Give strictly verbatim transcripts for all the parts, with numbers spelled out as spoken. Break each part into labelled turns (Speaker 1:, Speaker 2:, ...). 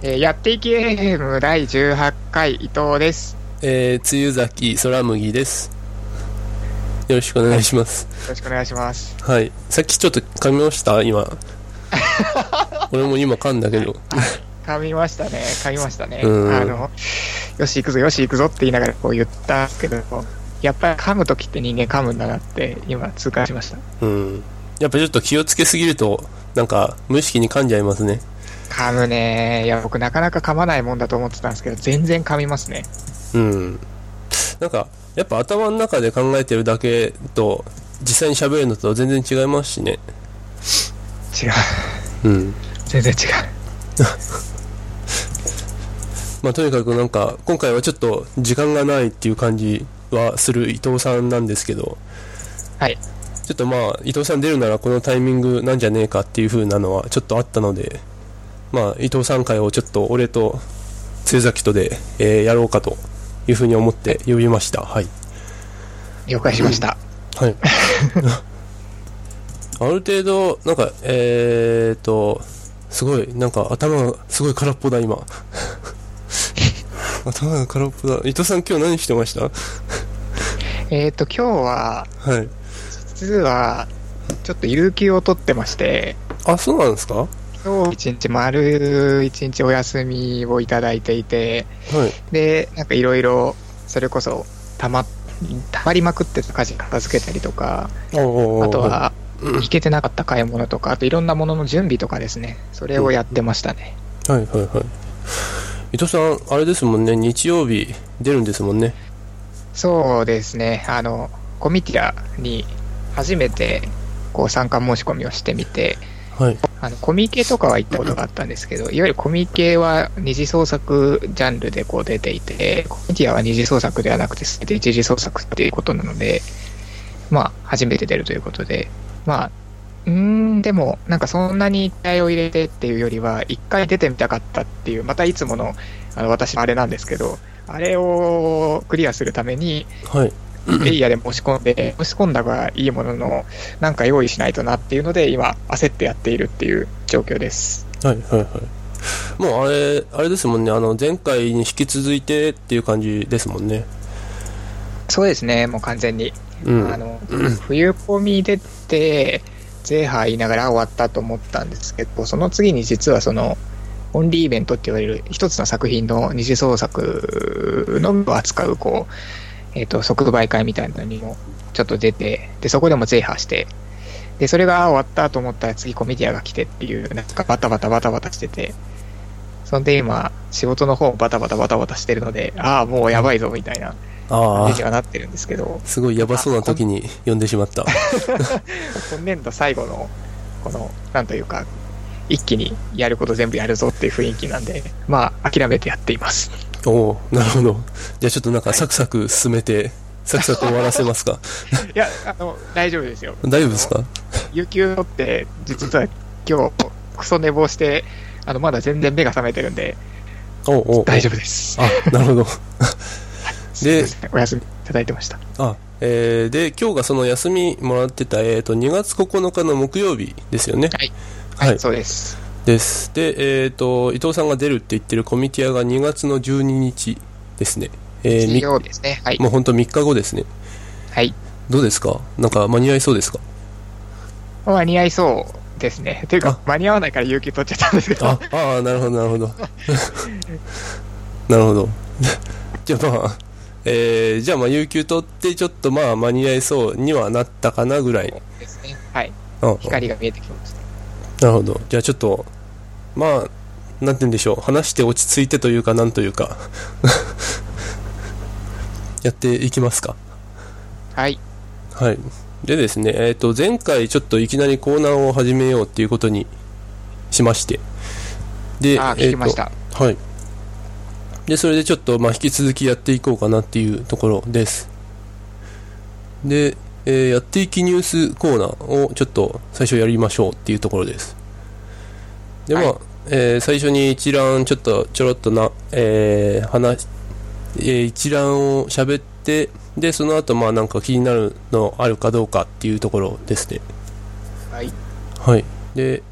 Speaker 1: えー、やっていきゲームだいじゅうはちかい伊藤です。
Speaker 2: えー、梅雨崎空麦です。よろしくお願いします。
Speaker 1: はい、よろしくお願いします。
Speaker 2: はい。さっきちょっと噛みました今。俺も今噛んだけど。
Speaker 1: 噛みましたね。噛みましたね。あの、よし行くぞよし行くぞって言いながらこう言ったけど、やっぱり噛むときって人間噛むんだなって今痛感しました。
Speaker 2: うん。やっぱちょっと気をつけすぎるとなんか無意識に噛んじゃいますね。
Speaker 1: 噛むね。いや僕なかなか噛まないもんだと思ってたんですけど、全然噛みますね。
Speaker 2: うん。なんかやっぱ頭の中で考えてるだけと実際に喋るのと全然違いますしね。
Speaker 1: 違う。うん。全然違う。
Speaker 2: まあとにかくなんか今回はちょっと時間がないっていう感じはする伊藤さんなんですけど、
Speaker 1: はい。
Speaker 2: ちょっとまあ伊藤さん出るならこのタイミングなんじゃねえかっていう風なのはちょっとあったので、まあ伊藤さん会をちょっと俺と露崎とで、えー、やろうかという風に思って呼びました。はい。
Speaker 1: 了解しました。
Speaker 2: はい。ある程度なんかえーとすごいなんか頭がすごい空っぽだ今。頭が空っぽだ。伊藤さん今日何してました？
Speaker 1: えっと今日は、
Speaker 2: はい、
Speaker 1: 実はちょっと有給を取ってまして。
Speaker 2: あ、そうなんですか？
Speaker 1: 今日一日丸一日お休みをいただいていて、はい、でなんかいろいろそれこそたまたまりまくってた家事片付けたりとか、あとは行けてなかった買い物とか、あといろんなものの準備とかですね、それをやってましたね。
Speaker 2: うん、はいはいはい。伊藤さんあれですもんね、日曜日出るんですもんね。
Speaker 1: そうですね、あのコミティアに初めてこう参加申し込みをしてみて、はい、あのコミケとかは行ったことがあったんですけど、いわゆるコミケは二次創作ジャンルでこう出ていて、コミティアは二次創作ではなくて全て一次創作っていうことなので、まあ初めて出るということで、まあうーんでもなんかそんなに気合を入れてっていうよりは一回出てみたかったっていう、またいつものあの私のあれなんですけど、あれをクリアするために、はい、エイヤで申し込んで、申し込んだがいいもののなんか用意しないとなっていうので今焦ってやっているっていう状況です。はいはいはい。
Speaker 2: もうあれあれですもんね、あの前回に引き続いてっていう感じですもんね。
Speaker 1: そうですね、もう完全に、うん、あの冬コミ出てゼーハー言いながら終わったと思ったんですけど、その次に実はそのオンリーイベントって言われる一つの作品の二次創作のを扱うこうえっと、即売会みたいなのにもちょっと出て、で、そこでもゼーハーして、で、それが終わったと思ったら次コミティアが来てっていう、なんかバタバタバタバタしてて、そんで今、仕事の方バタバタバタバタしてるので、ああ、もうやばいぞみたいな感じにはなってるんですけど。
Speaker 2: すごいやばそうな時に呼んでしまった。
Speaker 1: 今年度最後の、この、なんというか、一気にやること全部やるぞっていう雰囲気なんで、まあ、諦めてやっています。
Speaker 2: おお、なるほど。じゃあちょっとなんかサクサク進めて、はい、サクサク終わらせますか？
Speaker 1: いや、あの大丈夫ですよ。
Speaker 2: 大丈夫ですか？
Speaker 1: 有給取って実は今日クソ寝坊して、あのまだ全然目が覚めてるんで、おうおう大丈夫です。
Speaker 2: あ、なるほど。
Speaker 1: で、お休みいただいてました。
Speaker 2: あ、えー、で今日がその休みもらってた、えーとにがつここのかの木曜日ですよね。
Speaker 1: はい、はいはい、そうです。
Speaker 2: ですで、えーと、伊藤さんが出るって言ってるコミティアがにがつのじゅうににちですね。
Speaker 1: えー、金曜日ですね。はい。
Speaker 2: もう本当みっかごですね。
Speaker 1: はい。
Speaker 2: どうですか？なんか間に合いそうですか？
Speaker 1: 間に合いそうですね。というか間に合わないから有給取っちゃったんですけど。
Speaker 2: ああ、なるほどなるほど。なるほど。じゃあまあ、えー、じゃあまあ有給取ってちょっとまあ間に合いそうにはなったかなぐらい。
Speaker 1: そうですね。はい。
Speaker 2: あ
Speaker 1: 光が見えてきました。
Speaker 2: なるほど。じゃあちょっとまあなんて言うんでしょう、話して落ち着いてというかなんというかやっていきますか。
Speaker 1: はい
Speaker 2: はい。でですね、えっと前回ちょっといきなりコーナーを始めようっていうことにしまして、で、
Speaker 1: あ、聞きました。
Speaker 2: えー、はい。でそれでちょっとまあ引き続きやっていこうかなっていうところです。で、えー、やっていきニュースコーナーをちょっと最初やりましょうっていうところです。でまあ、はい、えー、最初に一覧ちょっとちょろっとな、えー、話、えー、一覧を喋って、でその後まあなんか気になるのあるかどうかっていうところですね。
Speaker 1: はい。
Speaker 2: はい。で、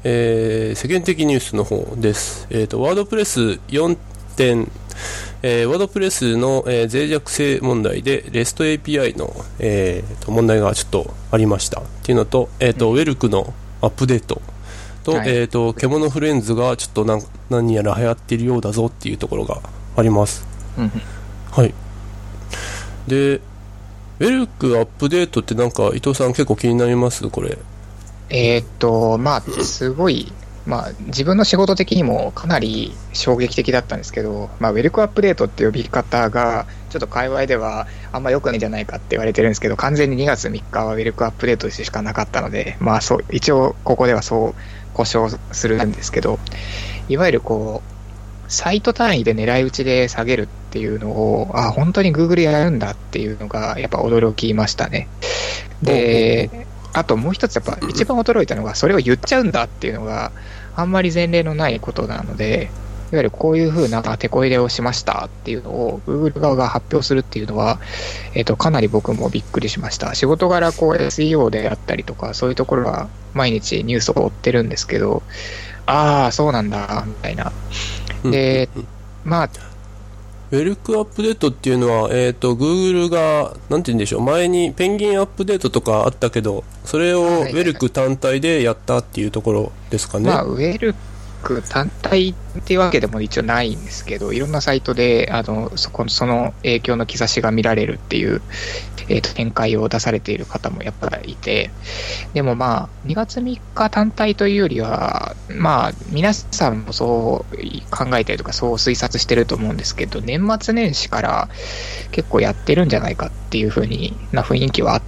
Speaker 2: えー、世間的ニュースの方です。えっ、ー、と、ワードプレスよんてん、えー、ワードプレスの、えー、脆弱性問題で レスト エーピーアイ の、えー、と問題がちょっとありましたっていうのと、えーとうん、ウェルクのアップデートと、はい、えーと、獣フレンズがちょっと何、何やら流行っているようだぞっていうところがあります。うん、はい。で、ウェルクアップデートってなんか伊藤さん結構気になりますこれ？
Speaker 1: えー、っと、まあ、すごい、まあ、自分の仕事的にもかなり衝撃的だったんですけど、まあ、ウェルクアップデートって呼び方が、ちょっと界隈ではあんま良くないんじゃないかって言われてるんですけど、完全ににがつみっかはウェルクアップデートでしかなかったので、まあ、そう、一応ここではそう呼称するんですけど、いわゆるこう、サイト単位で狙い撃ちで下げるっていうのを、あ、本当に Google やるんだっていうのが、やっぱ驚きましたね。で、あともう一つやっぱ一番驚いたのが、それを言っちゃうんだっていうのがあんまり前例のないことなので、いわゆるこういう風な手こ入れをしましたっていうのを Google 側が発表するっていうのは、えっと、かなり僕もびっくりしました。仕事柄こう エスイーオー であったりとか、そういうところは毎日ニュースを追ってるんですけど、ああ、そうなんだ、みたいな。で、まあ、
Speaker 2: ウェルクアップデートっていうのは、えっと、Google が、なんて言うんでしょう、前にペンギンアップデートとかあったけど、それをウェルク単体でやったっていうところですかね。
Speaker 1: まあ、ウェルク単体っていうわけでも一応ないんですけど、いろんなサイトで、あの、そこ、その影響の兆しが見られるっていう、えっと、展開を出されている方もやっぱりいて、でもまあ、にがつみっか単体というよりは、まあ、皆さんもそう考えたりとか、そう推察してると思うんですけど、年末年始から結構やってるんじゃないかっていう風にな雰囲気はあって、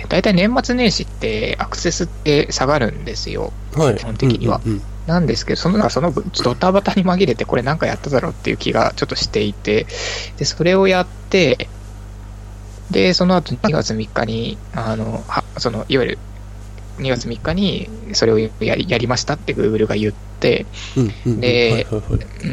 Speaker 1: だいたい年末年始ってアクセスって下がるんですよ、はい、基本的には。うんうんうん、なんですけど、その、そのドタバタに紛れてこれなんかやっただろうっていう気がちょっとしていて、で、それをやって、で、その後にがつみっかに、あの、はその、いわゆるにがつみっかにそれをやり、やりましたって Google が言って、で、うん、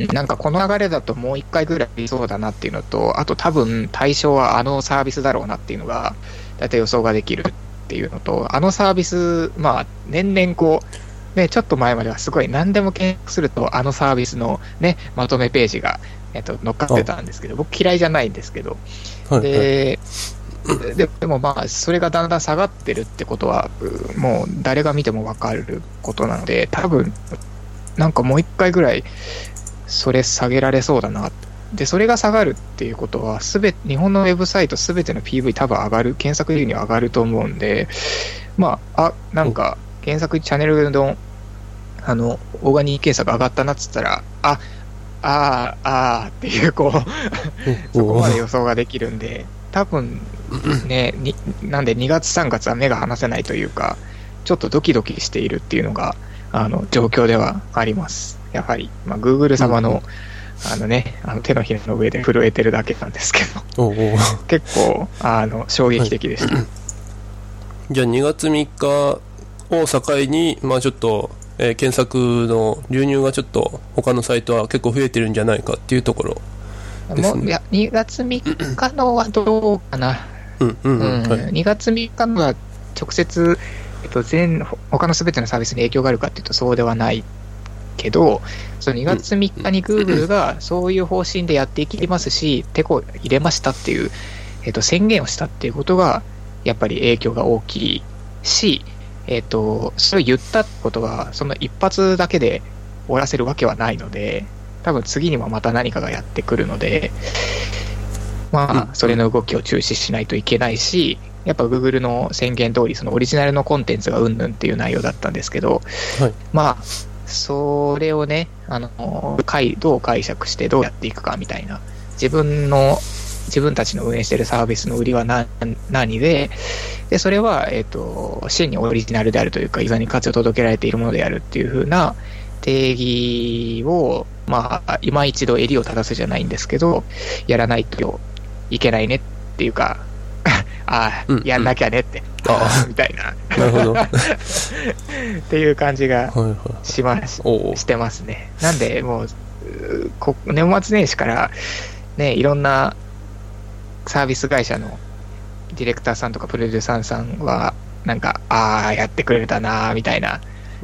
Speaker 1: なんかこの流れだともういっかいぐらいそうだなっていうのと、あと多分対象はあのサービスだろうなっていうのが、だいたい予想ができるっていうのと、あのサービス、まあ、年々こう、ね、ちょっと前まではすごい何でも検索すると、あのサービスのね、まとめページが、えっと、乗っかってたんですけど、僕嫌いじゃないんですけど、はいはい、で, で, でもまあそれがだんだん下がってるってことはもう誰が見ても分かることなので、多分なんかもう一回ぐらいそれ下げられそうだな。でそれが下がるっていうことはすべ日本のウェブサイトすべての ピーブイ 多分上がる、検索流に上がると思うんで、まああなんか検索チャンネルのあのオーガニック検索上がったなっつったら、ああーあーっていうこうそこまで予想ができるんで、多分ねになんでにがつさんがつは目が離せないというか、ちょっとドキドキしているっていうのがあの状況ではあります。やはり、まあ、Google 様の、うん、あのね、あの手のひらの上で震えてるだけなんですけどおうおう結構あの衝撃的でした、はい、
Speaker 2: じゃあにがつみっかを境に、まあ、ちょっとえー、検索の流入がちょっと他のサイトは結構増えてるんじゃないかっていうところですね。
Speaker 1: もういやにがつみっかのはどうかな。うんうんうんうんはい、にがつみっかのは直接、えっと、全他のすべてのサービスに影響があるかっていうとそうではないけど、そのにがつみっかに Google がそういう方針でやっていきますし、手こ入れましたっていう、えっと、宣言をしたっていうことがやっぱり影響が大きいし、えっと、それを言ったことは、その一発だけで終わらせるわけはないので、多分次にもまた何かがやってくるので、まあ、それの動きを注視しないといけないし、やっぱ Google の宣言通り、そのオリジナルのコンテンツがうんぬんっていう内容だったんですけど、はい、まあ、それをね、あの、どう解釈してどうやっていくかみたいな、自分の、自分たちの運営しているサービスの売りは何、何で、で、それは、えっと、真にオリジナルであるというか、ユーザーに価値を届けられているものであるっていう風な定義を、まあ、今一度襟を正すじゃないんですけど、やらないといけないねっていうか、ああ、うん、やんなきゃねって、ああみたいな、なるほどっていう感じがしま、はいはい、してますね。なんで、もう、こ年末年始から、ね、いろんなサービス会社のディレクターさんとかプロデューサーさんはなんかああやってくれたなみたいな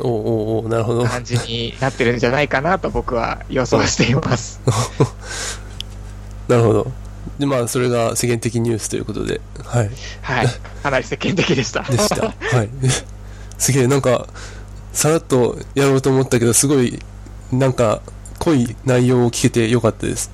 Speaker 2: おおおなるほど。
Speaker 1: 感じになってるんじゃないかなと僕は予想しています。
Speaker 2: なるほど。で、まあ、それが世間的ニュースということで。はい。
Speaker 1: はい。かなり世間的でした。
Speaker 2: でした。はい。すげえ、なんか、さらっとやろうと思ったけど、すごい、なんか、濃い内容を聞けてよかったです。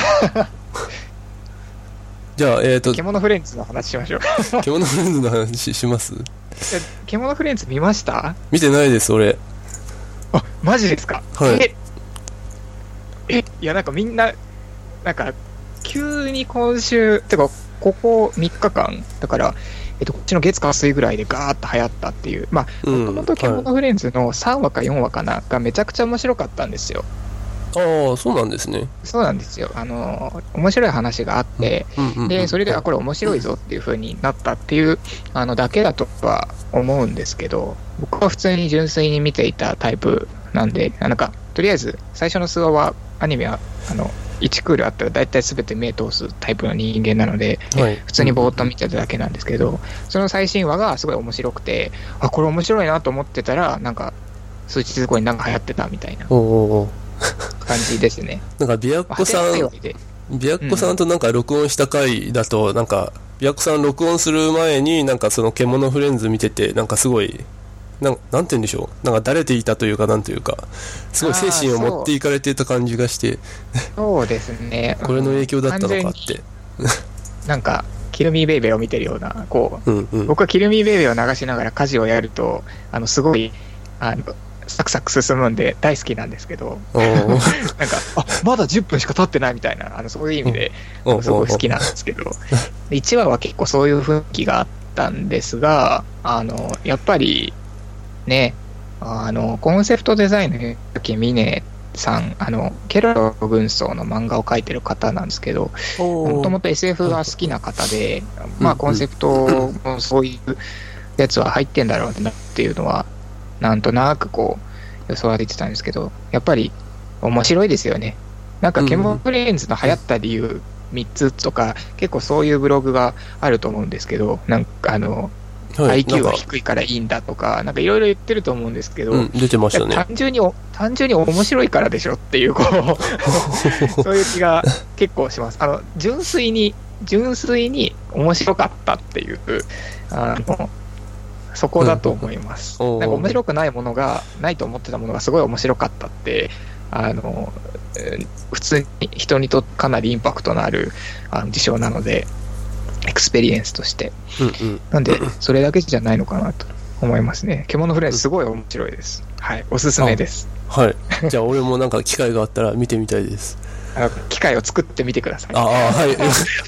Speaker 2: じゃあ、えっ、ー、と。
Speaker 1: 獣フレンズの話しましょう。
Speaker 2: 獣フレンズの話します？
Speaker 1: 獣フレンズ見ました？
Speaker 2: 見てないです、俺。
Speaker 1: あ、マジですか？
Speaker 2: はい。
Speaker 1: え、え、いや、なんかみんな、なんか、急に今週、てか、ここみっかかん、だから、えっと、こっちの月火水ぐらいでガーッと流行ったっていう、まあ、もともと獣フレンズのさんわかよんわかな、がめちゃくちゃ面白かったんですよ。
Speaker 2: ああ、そうなんですね。
Speaker 1: そうなんですよ。あの、面白い話があって、うんうんうんうん、で、それで、あ、これ面白いぞっていう風になったっていう、あの、だけだとは思うんですけど、僕は普通に純粋に見ていたタイプなんで、なんか、とりあえず、最初の数話は、アニメは、あの、いちクールあったら大体全て目通すタイプの人間なので、はい、普通にぼーっと見てただけなんですけど、その最新話がすごい面白くて、あ、これ面白いなと思ってたら、なんか、数日後になんか流行ってたみたいな感じですね。
Speaker 2: なんか、ビアッコさん、ビアッコさんとなんか録音した回だと、なんか、ビアッコさん録音する前に、なんかその獣フレンズ見てて、なんかすごい、なんなんて言うんでしょう、なんかだれていたというか、なんというか、すごい精神を持っていかれていた感じがして、
Speaker 1: そうですね。
Speaker 2: これの影響だったのかって。
Speaker 1: なんか、キルミーベイベーを見てるような、こう、うんうん、僕はキルミーベイベーを流しながら家事をやると、あの、すごい、あの、サクサク進むんで大好きなんですけど、なんか、あ、まだじゅっぷんしか経ってないみたいな、あの、そういう意味で、すごい好きなんですけど、いちわは結構そういう雰囲気があったんですが、あの、やっぱり、ね、あの、コンセプトデザインの時、ミネさん、あの、ケロロ軍曹の漫画を描いてる方なんですけど、もともと エスエフ が好きな方で、まあ、コンセプトもそういうやつは入ってんだろうなっていうのは、なんとなくこう、予想は出てたんですけど、やっぱり面白いですよね。なんか、ケモフレンズの流行った理由みっつとか、結構そういうブログがあると思うんですけど、なんかあの、はい、アイキュー は低いからいいんだとか、なんかいろいろ言ってると思うんですけど、うん、
Speaker 2: 出てましたね。
Speaker 1: 単純に、単純に面白いからでしょっていう、こう、そういう気が結構します。あの、純粋に、純粋に面白かったっていう、あの、そこだと思います。うん、なんか面白くないものが、ないと思ってたものがすごい面白かったって、あの、普通に人にとってかなりインパクトのあるあの事象なので、エクスペリエンスとして、うんうん、なんでそれだけじゃないのかなと思いますね。獣フレンズすごい面白いです。はい、おすすめです。
Speaker 2: はい。じゃあ俺もなんか機会があったら見てみたいです。
Speaker 1: あの機会を作ってみてください。
Speaker 2: ああ、はい。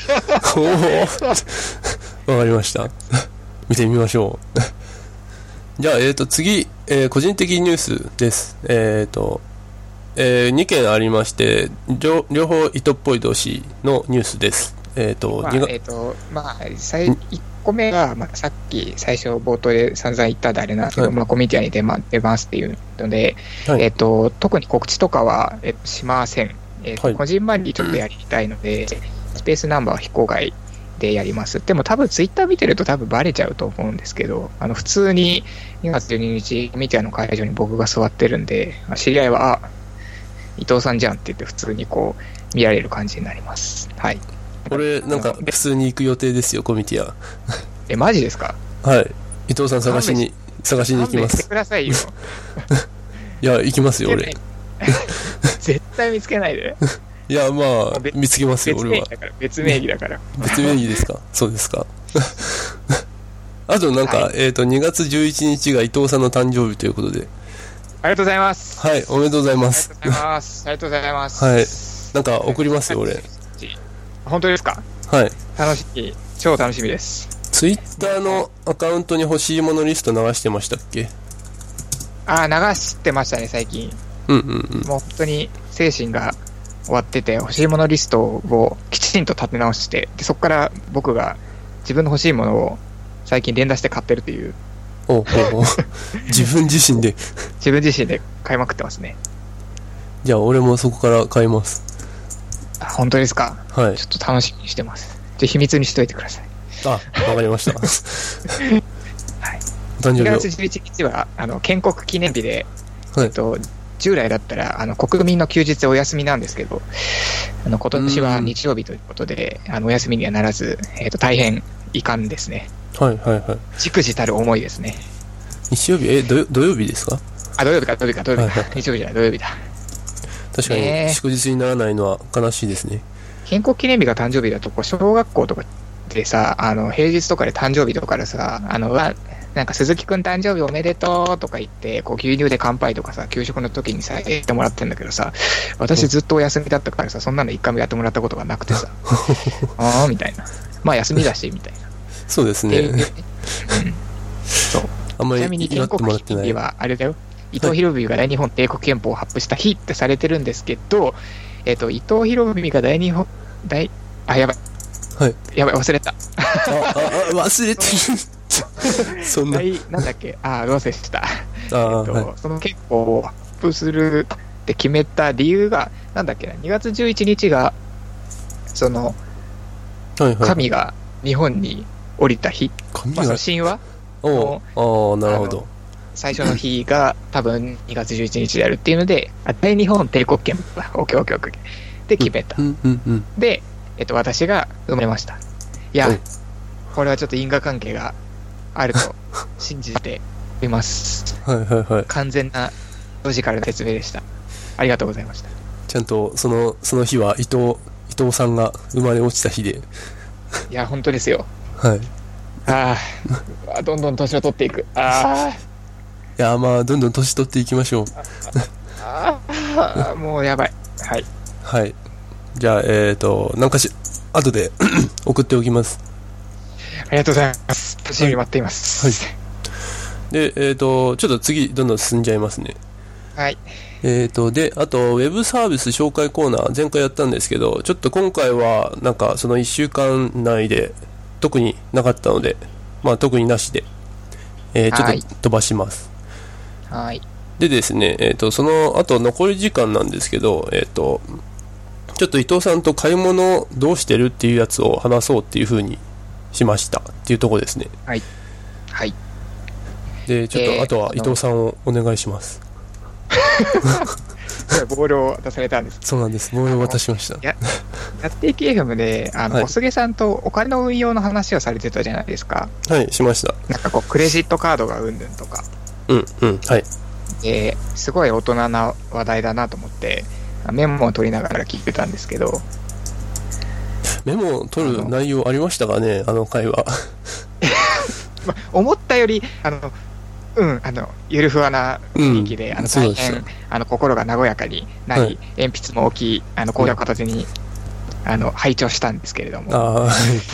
Speaker 2: おわかりました。見てみましょう。じゃあえっ、ー、と次、えー、個人的ニュースです。えっ、ー、と、えー、にけんありまして、両, 両方糸っぽい同士のニュースです。えっ、ー、と、
Speaker 1: まあ、えーと、まあ、いっこめが、まあ、さっき最初冒頭で散々言ったであれなんですけど、はい、まあ、コミュニティに出, ま出ますっていうので、はい、えーと、特に告知とかは、えー、しません。えーとはい、こじんまりちょっとやりたいので、スペースナンバーは非公開でやります。でも多分ツイッター見てると多分バレちゃうと思うんですけど、あの普通ににがつじゅうににちコミュニティの会場に僕が座ってるんで、知り合いは、あ、伊藤さんじゃんって言って普通にこう見られる感じになります。はい。
Speaker 2: 俺なんか普通に行く予定ですよ、コミュニティア。
Speaker 1: え、マジですか？
Speaker 2: はい。伊藤さん探しに探しに行きます。
Speaker 1: 勘弁してくださいよ。
Speaker 2: いや、行きますよ俺。
Speaker 1: 絶対見つけないで。
Speaker 2: いや、まあ見つけますよ俺は。
Speaker 1: 別名義だから。
Speaker 2: 別名義ですか？そうですか。あとなんか、はい、えっとにがつじゅういちにちが伊藤さんの誕生日ということで。
Speaker 1: ありがとうございます。
Speaker 2: はい、おめでとうございます。
Speaker 1: ありがとうございます。ありがとうございます。
Speaker 2: はい。なんか送りますよ俺。
Speaker 1: 本当ですか？
Speaker 2: はい。
Speaker 1: 楽しみ、超楽しみです。
Speaker 2: ツイッターのアカウントに欲しいものリスト流してましたっけ？
Speaker 1: ああ、流してましたね最近。
Speaker 2: うんうんうん。
Speaker 1: もう本当に精神が終わってて、欲しいものリストをきちんと立て直して、でそこから僕が自分の欲しいものを最近連打して買ってるという。
Speaker 2: おうおうおう自分自身で
Speaker 1: 自分自身で買いまくってますね。
Speaker 2: じゃあ俺もそこから買います。
Speaker 1: あ、本当ですか？
Speaker 2: はい。
Speaker 1: ちょっと楽しみにしてます。じゃあ秘密にしといてください。
Speaker 2: あ、わかりました。
Speaker 1: はい。
Speaker 2: 誕生日を。
Speaker 1: にがつじゅういちにちはあの建国記念日で、
Speaker 2: はい、
Speaker 1: えっと、従来だったらあの国民の休日お休みなんですけど、あの今年は日曜日ということで、あのお休みにはならず、えっと、大変遺憾ですね。
Speaker 2: はいはいはい。
Speaker 1: 忸怩たる思いですね。
Speaker 2: 日曜日、え、土、土曜日ですか？
Speaker 1: あ、土曜日か、土曜日か、土曜日か。はいはい、日曜日じゃない、土曜日だ。
Speaker 2: 確かに、祝日にならないのは悲しいですね。
Speaker 1: 建国記念日が誕生日だと、こう小学校とかでさ、あの平日とかで誕生日とかでさ、あのわなんか鈴木くん誕生日おめでとうとか言って、こう牛乳で乾杯とかさ、給食の時にさ、言ってもらってんだけどさ、私ずっとお休みだったからさ、そんなの一回もやってもらったことがなくてさ、ああみたいな、まあ休みだしみたいな。
Speaker 2: そうですね。うん、
Speaker 1: そう。
Speaker 2: あんまり
Speaker 1: ちなみに建国記念日はあれだよ。伊藤博文が大日本帝国憲法を発布した日ってされてるんですけど、えっと伊藤博文が大日本大あやばい。
Speaker 2: はい。
Speaker 1: やばい忘れた。あ
Speaker 2: あ忘れてる。そんな。
Speaker 1: なんだっけ、ああ、どうせした。
Speaker 2: あ、
Speaker 1: えっとはい、その憲法を発布するって決めた理由が、なんだっけな、にがつじゅういちにちが、その、はいはい、神が日本に降りた日、神が、まあ、神話
Speaker 2: おお、なるほど。
Speaker 1: 最初の日が多分にがつじゅういちにちであるっていうので、大日本帝国憲法、オッケーオッケーオッケーで決めた。
Speaker 2: うんうんうん、
Speaker 1: で、えっと、私が生まれました。いや、これはちょっと因果関係があると信じています。
Speaker 2: はいはいはい。
Speaker 1: 完全なロジカルな説明でした。ありがとうございました。
Speaker 2: ちゃんとそのその日は伊藤伊藤さんが生まれ落ちた日で。
Speaker 1: いや本当ですよ。
Speaker 2: はい。
Speaker 1: ああ、どんどん年を取っていく。ああ。
Speaker 2: いやまあどんどん年取っていきましょう。
Speaker 1: ああ、もうやばい。はい。
Speaker 2: はい。じゃあえっとなんかし後で送っておきます。
Speaker 1: ありがとうございます。年寄り待っています。
Speaker 2: はい。はいで、えっと、ちょっと次、どんどん進んじゃいますね。
Speaker 1: はい。
Speaker 2: えっと、で、あと、ウェブサービス紹介コーナー、前回やったんですけど、ちょっと今回は、なんか、そのいっしゅうかん内で、特になかったので、まあ、特になしで、えー、ちょっと飛ばします。
Speaker 1: はい。
Speaker 2: でですね、えっと、その後、残り時間なんですけど、えっと、ちょっと伊藤さんと買い物どうしてるっていうやつを話そうっていう風にしましたっていうところですね。
Speaker 1: はい。はい。
Speaker 2: でちょっとあとは伊藤さんをお願いします。
Speaker 1: ボールを渡されたんです。
Speaker 2: そうなんです。ボールを渡しました。
Speaker 1: や, やっていき エフエム であの、はい、おすげさんとお金の運用の話をされてたじゃないですか。
Speaker 2: はい、しました。
Speaker 1: なんかこうクレジットカードがうんぬんとか。
Speaker 2: うんうんはい。
Speaker 1: ですごい大人な話題だなと思ってメモを取りながら聞いてたんですけど。
Speaker 2: メモを取る内容ありましたかね、あの会話。
Speaker 1: ま、思ったよりあのうん、あのゆるふわな雰囲気で、うん、あの大変あの心が和やかになり、はい、鉛筆も大きいあの氷を片手に、うん、あの拝聴したんですけれども。あ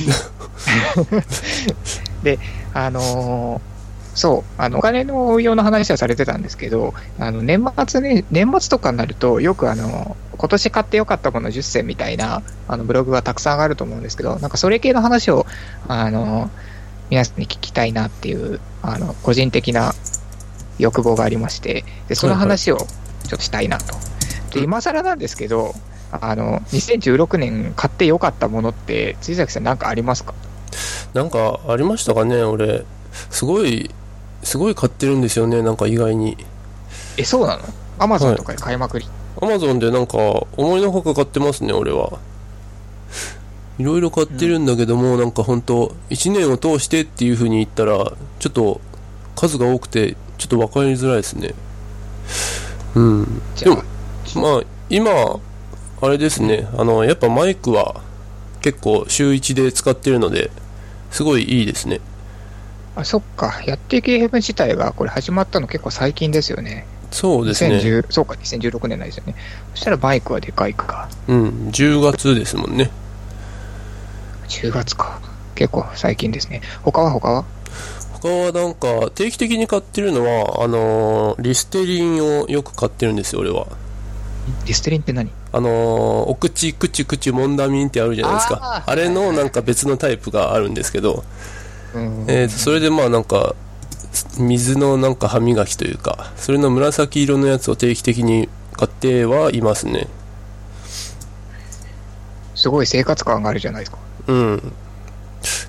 Speaker 1: で、あのー、そうあのお金の運用の話はされてたんですけど、あの年末ね年末とかになるとよくあの今年買ってよかったものじゅっせんみたいなあのブログがたくさん上がると思うんですけど、なんかそれ系の話をあのー皆さんに聞きたいなっていうあの個人的な欲望がありまして、でその話をちょっとしたいなと。で今更なんですけど、あのにせんじゅうろくねん買ってよかったものって辻崎さん何かありますか？
Speaker 2: なんかありましたかね。俺すごいすごい買ってるんですよね、なんか意外に。
Speaker 1: え、そうなの？アマゾンとかで買いまくり？
Speaker 2: アマゾンでなんか思いのほか買ってますね、俺は。いろいろ買ってるんだけども、うん、なんか本当いちねんを通してっていう風に言ったらちょっと数が多くてちょっと分かりづらいですね。うんでもまあ今あれですね、あのやっぱマイクは結構週いちで使ってるのですごいいいですね。
Speaker 1: あ、そっか。やっていく エフエム 自体がこれ始まったの結構最近ですよね。
Speaker 2: そうですね。
Speaker 1: にせんじゅうそうかにせんじゅうろくねんなんですよね。そしたらマイクはでかいか。
Speaker 2: うんじゅうがつですもんね。
Speaker 1: じゅうがつか。結構最近ですね。他は他は
Speaker 2: 他はなんか定期的に買ってるのはあのー、リステリンをよく買ってるんですよ俺は。
Speaker 1: リステリンって何？
Speaker 2: あのー、お口クチュクチュモンダミンってあるじゃないですか。 あ, あれのなんか別のタイプがあるんですけど、えー、それでまあなんか水のなんか歯磨きというかそれの紫色のやつを定期的に買ってはいますね。
Speaker 1: すごい生活感があるじゃないですか。
Speaker 2: うん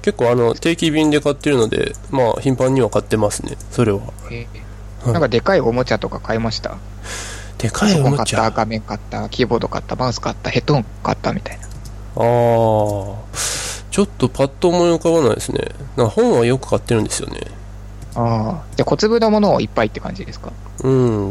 Speaker 2: 結構あの定期便で買ってるので、まあ頻繁には買ってますね、それは。
Speaker 1: えー、なんかでかいおもちゃとか買いました？
Speaker 2: でかいおもちゃ。
Speaker 1: パソコン買った、画面買った、キーボード買った、マウス買った、ヘッドホン買ったみたいな。
Speaker 2: ああ、ちょっとパッと思い浮かばないですね。なんか本はよく買ってるんですよね。
Speaker 1: ああ、じゃあ小粒のものをいっぱいって感じですか？
Speaker 2: うん、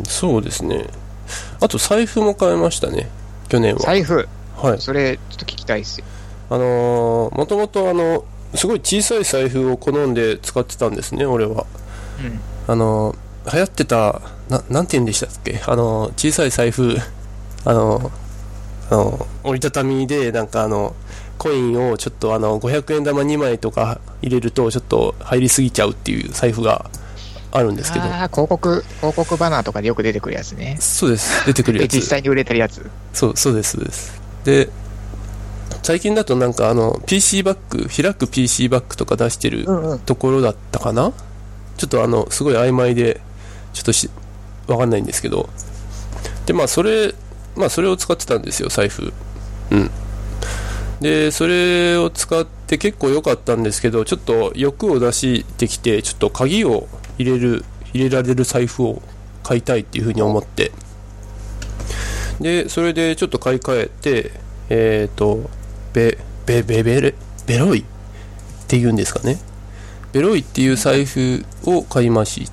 Speaker 2: そうですね。あと財布も買いましたね、去年は。
Speaker 1: 財布？
Speaker 2: はい。
Speaker 1: それちょっと聞きたいっすよ。
Speaker 2: あのー、もともとあのすごい小さい財布を好んで使ってたんですね、俺は。
Speaker 1: うん。
Speaker 2: あのー、流行ってたな、なんて言うんでしたっけ、あのー、小さい財布、あのー、あの折りたたみでなんかあのコインをちょっとあのごひゃくえん玉にまいとか入れるとちょっと入りすぎちゃうっていう財布があるんですけど。
Speaker 1: ああ、広告広告バナーとかでよく出てくるやつね。
Speaker 2: そうです、出てくるやつ。
Speaker 1: 実際に売れてるやつ。
Speaker 2: そうそうですそうです。で最近だとなんかあの ピーシー バッグ、開く ピーシー バッグとか出してるところだったかな、うんうん、ちょっとあのすごい曖昧でちょっとしわかんないんですけど、でまあそれまあそれを使ってたんですよ、財布。うん。でそれを使って結構良かったんですけど、ちょっと欲を出してきて、ちょっと鍵を入れる入れられる財布を買いたいっていうふうに思って、でそれでちょっと買い替えて、えっとベベベベレベロイっていうんですかね、ベロイっていう財布を買いました。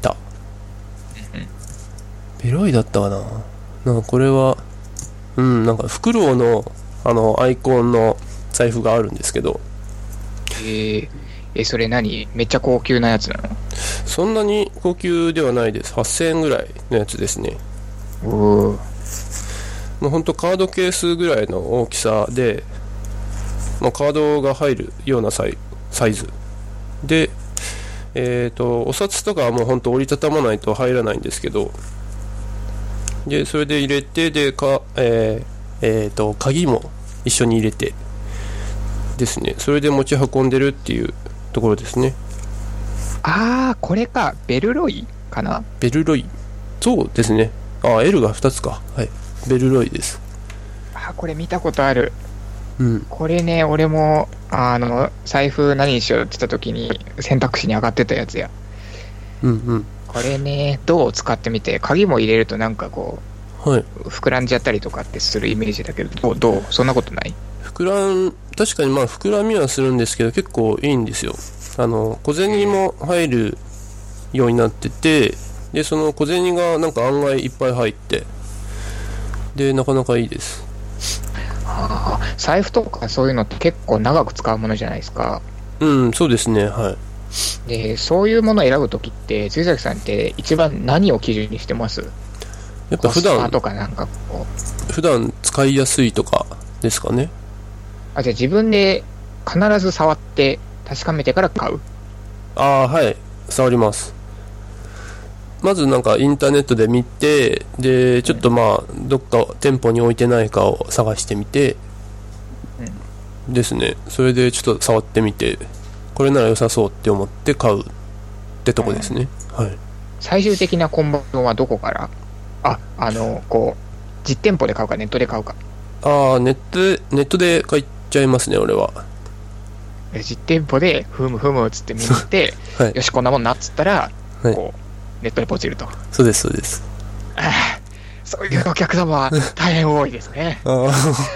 Speaker 2: ベロイだったかな。なんかこれはうん、なんかフクロウのあのアイコンの財布があるんですけど。
Speaker 1: えー、えそれ何、めっちゃ高級なやつなの？
Speaker 2: そんなに高級ではないです。はっせんえんぐらいのやつですね。
Speaker 1: おお。
Speaker 2: もうほんとカードケースぐらいの大きさで、まあ、カードが入るようなサイ、サイズで、えーとお札とかはもうほんと折りたたまないと入らないんですけど、でそれで入れて、でか、えーえー、と鍵も一緒に入れてですね、それで持ち運んでるっていうところですね。
Speaker 1: ああ、これか、ベルロイかな。
Speaker 2: ベルロイ、そうですね。あ、L がふたつか。はい、ベルロイです。
Speaker 1: あ、これ見たことある。
Speaker 2: うん、
Speaker 1: これね、俺もあの財布何にしようって言った時に選択肢に上がってたやつや。
Speaker 2: うんうん。
Speaker 1: これね、銅を使ってみて、鍵も入れるとなんかこ
Speaker 2: う、はい、
Speaker 1: 膨らんじゃったりとかってするイメージだけど、どう、どうそんなことない？
Speaker 2: 膨らん、確かにまあ膨らみはするんですけど、結構いいんですよ。あの小銭も入るようになってて、でその小銭がなんか案外いっぱい入って、でなかなかいいです。
Speaker 1: はあ、財布とかそういうのって結構長く使うものじゃないですか。
Speaker 2: うん、そうですね。はい。
Speaker 1: でそういうものを選ぶときって辻崎さんって一番何を基準にしてます？
Speaker 2: やっぱ普段
Speaker 1: コスパとかなんかこ
Speaker 2: う普段使いやすいとかですかね。
Speaker 1: あ、じゃあ自分で必ず触って確かめてから買う？
Speaker 2: ああ、はい、触ります。まずなんかインターネットで見て、でちょっとまあどっか店舗に置いてないかを探してみて、うん、ですね。それでちょっと触ってみて、これなら良さそうって思って買うってとこですね。うん、はい。
Speaker 1: 最終的なコンバージョンはどこから？あ、あのこう実店舗で買うかネットで買うか？
Speaker 2: ああ、ネットでネットで買っちゃいますね、俺は。
Speaker 1: 実店舗でふむふむっつって見て、はい、よしこんなもんなっつったら、はい、こうネットでポチると。
Speaker 2: そうですそうです。
Speaker 1: ああ、そういうお客様は大変多いですね。あ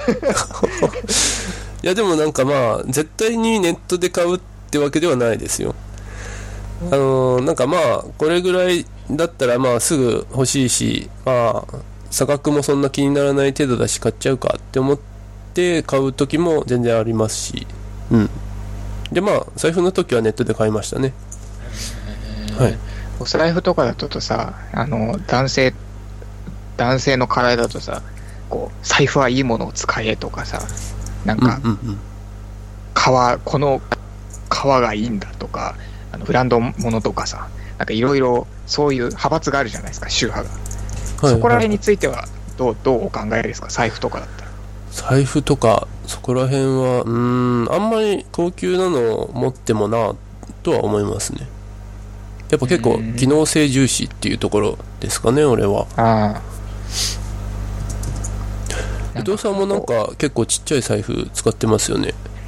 Speaker 2: いやでもなんかまあ絶対にネットで買うってわけではないですよ。あのー、なんかまあこれぐらいだったらまあすぐ欲しいし、まあ差額もそんな気にならない程度だし買っちゃうかって思って買う時も全然ありますし、うん。でまあ財布の時はネットで買いましたね。はい。
Speaker 1: お財布とかだとさ、あの男性男性の課題だとさ、こう財布はいいものを使えとかさ、なんか、うんうんうん、革この革がいいんだとか、あのブランドものとかさ、なんかいろいろそういう派閥があるじゃないですか、宗派が。はいはい、そこら辺についてはどうどうお考えですか、財布とかだったら。
Speaker 2: 財布とかそこら辺はうーんあんまり高級なのを持ってもなとは思いますね。やっぱ結構機能性重視っていうところですかね、俺は。ああ。伊藤さんもなんか結構ちっちゃい財布使ってますよね。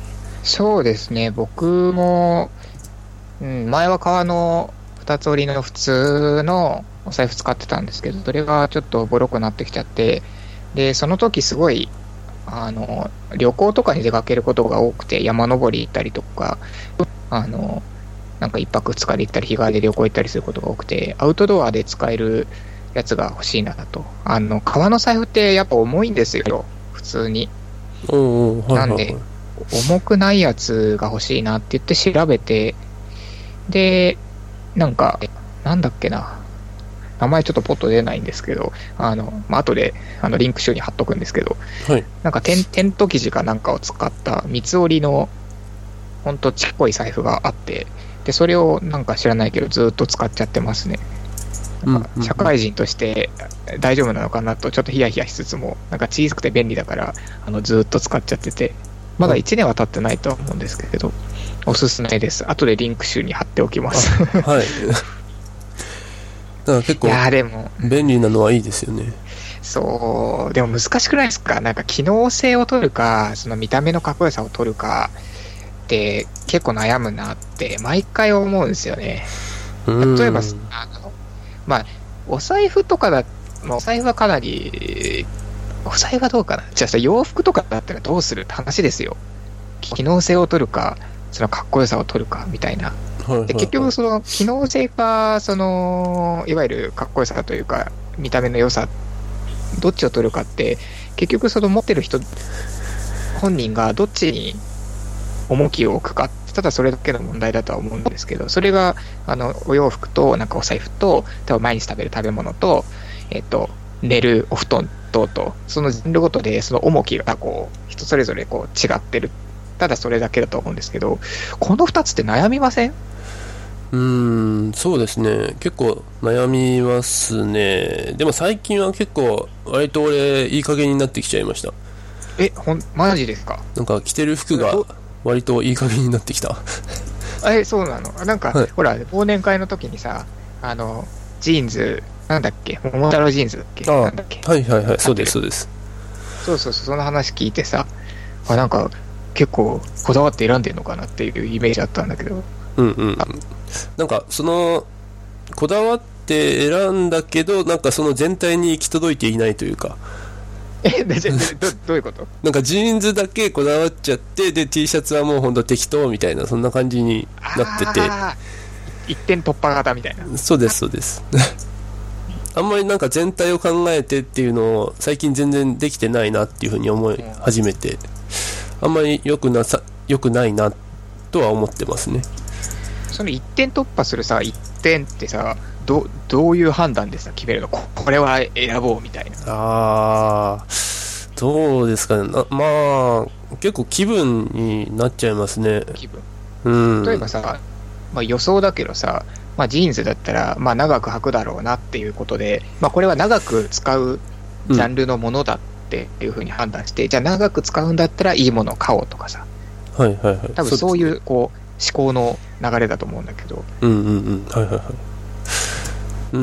Speaker 1: そうですね、僕も、うん、前は革の二つ折りの普通のお財布使ってたんですけど、それがちょっとボロくなってきちゃって、で、その時すごい、あの、旅行とかに出かけることが多くて、山登り行ったりとか、あの、なんか一泊二日で行ったり、日帰りで旅行行ったりすることが多くて、アウトドアで使えるやつが欲しいなと。あの、革の財布ってやっぱ重いんですよ、普通に。
Speaker 2: おうおう、はいはいはい、
Speaker 1: なんで、重くないやつが欲しいなって言って調べて、で、なんか、なんだっけな。名前ちょっとポッと出ないんですけど、あの、まあ、後で、あの、リンク集に貼っとくんですけど、
Speaker 2: はい、
Speaker 1: なんかテン、テント生地かなんかを使った三つ折りの、ほんとちっこい財布があって、で、それをなんか知らないけど、ずっと使っちゃってますね。なんか社会人として大丈夫なのかなと、ちょっとヒヤヒヤしつつも、なんか小さくて便利だから、あの、ずっと使っちゃってて、まだいちねんは経ってないとは思うんですけど、おすすめです。後でリンク集に貼っておきます。
Speaker 2: はい。だから結構、
Speaker 1: いやでも
Speaker 2: 便利なのはいいですよね。
Speaker 1: そう、でも難しくないですか？なんか機能性を取るか、その見た目のかっこよさを取るかって結構悩むなって毎回思うんですよね。例えば、あの、まあ、お財布とかだ、まあ、お財布はかなり、お財布はどうかな？じゃあ洋服とかだったらどうするって話ですよ。機能性を取るか、そのかっこよさを取るかみたいな。で結局その機能性か、そのいわゆるかっこよさというか見た目の良さ、どっちを取るかって結局その持ってる人本人がどっちに重きを置くか、ただそれだけの問題だとは思うんですけど、それがあのお洋服となんかお財布と多分毎日食べる食べ物と、えっと、寝るお布団ととそのジャンルごとでその重きがこう人それぞれこう違ってる、ただそれだけだと思うんですけど、このふたつって悩みません？
Speaker 2: うーん、そうですね、結構悩みますね。でも最近は結構割と俺いい加減になってきちゃいました。
Speaker 1: え、ほんマジですか？
Speaker 2: なんか着てる服が割といい加減になってきた。
Speaker 1: え、そうなの？なんか、はい、ほら忘年会の時にさ、あのジーンズなんだっけ、桃太郎ジーンズだっけ、
Speaker 2: ああ、
Speaker 1: なんだっけ、
Speaker 2: はいはいはい、そうですそうです。
Speaker 1: そうそうそう、その話聞いてさ、あ、なんか結構こだわって選んでるのかなっていうイメージあったんだけど、
Speaker 2: うんうん、なんかそのこだわって選んだけど、なんかその全体に行き届いていないというか。
Speaker 1: え、でどどういうこと？
Speaker 2: なんかジーンズだけこだわっちゃって、で T シャツはもうほんと適当みたいな、そんな感じになってて、
Speaker 1: 一点突破型みたいな。
Speaker 2: そうですそうですあんまりなんか全体を考えてっていうのを最近全然できてないなっていうふうに思い始めて、あんまり良くなさ良くないなとは思ってますね。
Speaker 1: その一点突破するさ、一点ってさ、ど, どういう判断でさ決めるの？ こ, これは選ぼうみたいな。
Speaker 2: ああ、どうですかね。なまあ結構気分になっちゃいますね。
Speaker 1: 気分。
Speaker 2: うん。
Speaker 1: 例えばさ、まあ、予想だけどさ、まあ、ジーンズだったら、まあ、長く履くだろうなっていうことで、まあ、これは長く使うジャンルのものだっていうふうに判断して、うん、じゃあ長く使うんだったらいいものを買おうとかさ。
Speaker 2: はいはいはい。
Speaker 1: 多分そういうこう思考の流れだと思うんだけど。
Speaker 2: うんうんうん。はいはいはい。うん。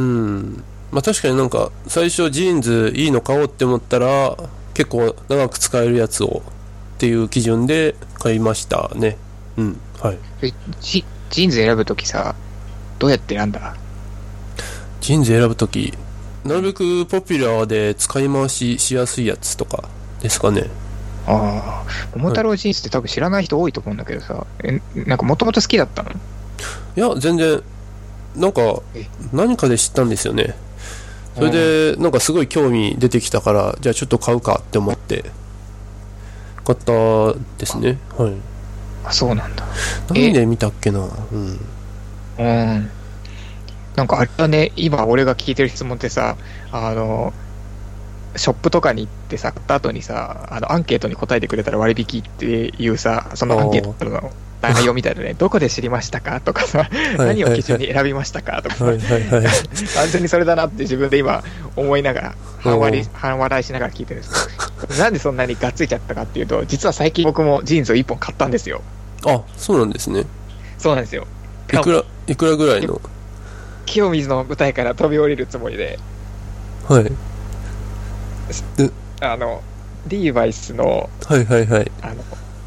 Speaker 2: まあ確かになんか最初ジーンズいいの買おうって思ったら結構長く使えるやつをっていう基準で買いましたね。うん。はい。
Speaker 1: ジ, ジーンズ選ぶときさ、どうやって選んだ？
Speaker 2: ジーンズ選ぶとき、なるべくポピュラーで使い回ししやすいやつとかですかね。
Speaker 1: ああ、桃太郎ジーンズって多分知らない人多いと思うんだけどさ、え、なんかもともと好きだったの？
Speaker 2: いや、全然、なんか、何かで知ったんですよね。それで、なんかすごい興味出てきたから、じゃあちょっと買うかって思って、買ったですね。はい。
Speaker 1: あ、そうなんだ。
Speaker 2: 何で見たっけな。うん。
Speaker 1: うん。なんかあれはね、今俺が聞いてる質問ってさ、あの、ショップとかに行ってさ、買った後にさ、あのアンケートに答えてくれたら割引っていうさ、そのアンケートの内容みたいなね、どこで知りましたかとかさ、何を基準に選びましたかとかさ、はいはいはい、完全にそれだなって自分で今思いながら、半笑い、半笑いしながら聞いてるんですけど、なんでそんなにがっついちゃったかっていうと、実は最近僕もジーンズをいっぽん買ったんですよ。
Speaker 2: あ、そうなんですね。
Speaker 1: そうなんですよ。
Speaker 2: いくら、いくらぐらいの？
Speaker 1: 清水の舞台から飛び降りるつもりで。
Speaker 2: はい。
Speaker 1: あのリーバイスの、
Speaker 2: はいはいはい、
Speaker 1: あの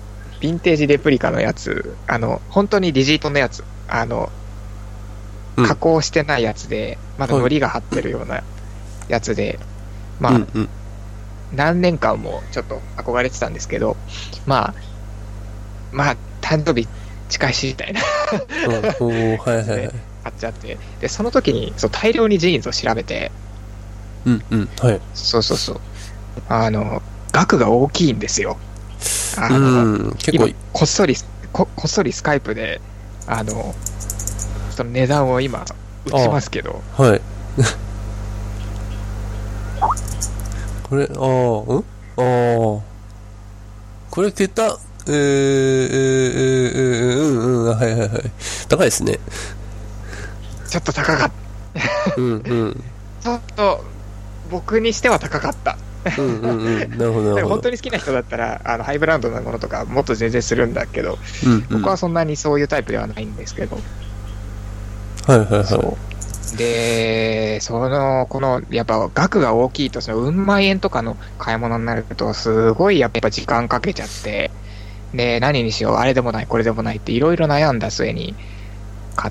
Speaker 1: ヴィンテージレプリカのやつ、あの、本当にディジートのやつ、あの、加工してないやつで、うん、まだ糊が張ってるようなやつで、はい、まあ、うんうん、何年間もちょっと憧れてたんですけど、まあ、まあ、誕生日近いし、みたいな。
Speaker 2: おおはいはいはい。
Speaker 1: 買っちゃって。で、その時に、そう、大量にジーンズを調べて、
Speaker 2: うんうん、はい。
Speaker 1: そうそうそう。あの、額が大きいんですよ。あの、
Speaker 2: うん、結構
Speaker 1: 今こっそりこ、こっそりスカイプで、あの、その値段を今、打ちますけど。
Speaker 2: はい。これ、ああ、うんああ。これ桁、えー、えー、えー、うんうん、はいはいはい。高いですね。
Speaker 1: ちょっと高かった。
Speaker 2: うんうん。
Speaker 1: ちょっと、僕にしては高かった。
Speaker 2: うんうんうん。なるほどなるほど。
Speaker 1: 本当に好きな人だったら、あの、ハイブランドのものとかもっと全然するんだけど、
Speaker 2: うんうん、
Speaker 1: 僕はそんなにそういうタイプではないんですけど。
Speaker 2: はいはいはい。
Speaker 1: そうで、その、この、やっぱ額が大きいと、その、うん万円とかの買い物になると、すごいやっぱ時間かけちゃって、で、何にしよう、あれでもない、これでもないっていろいろ悩んだ末に買って、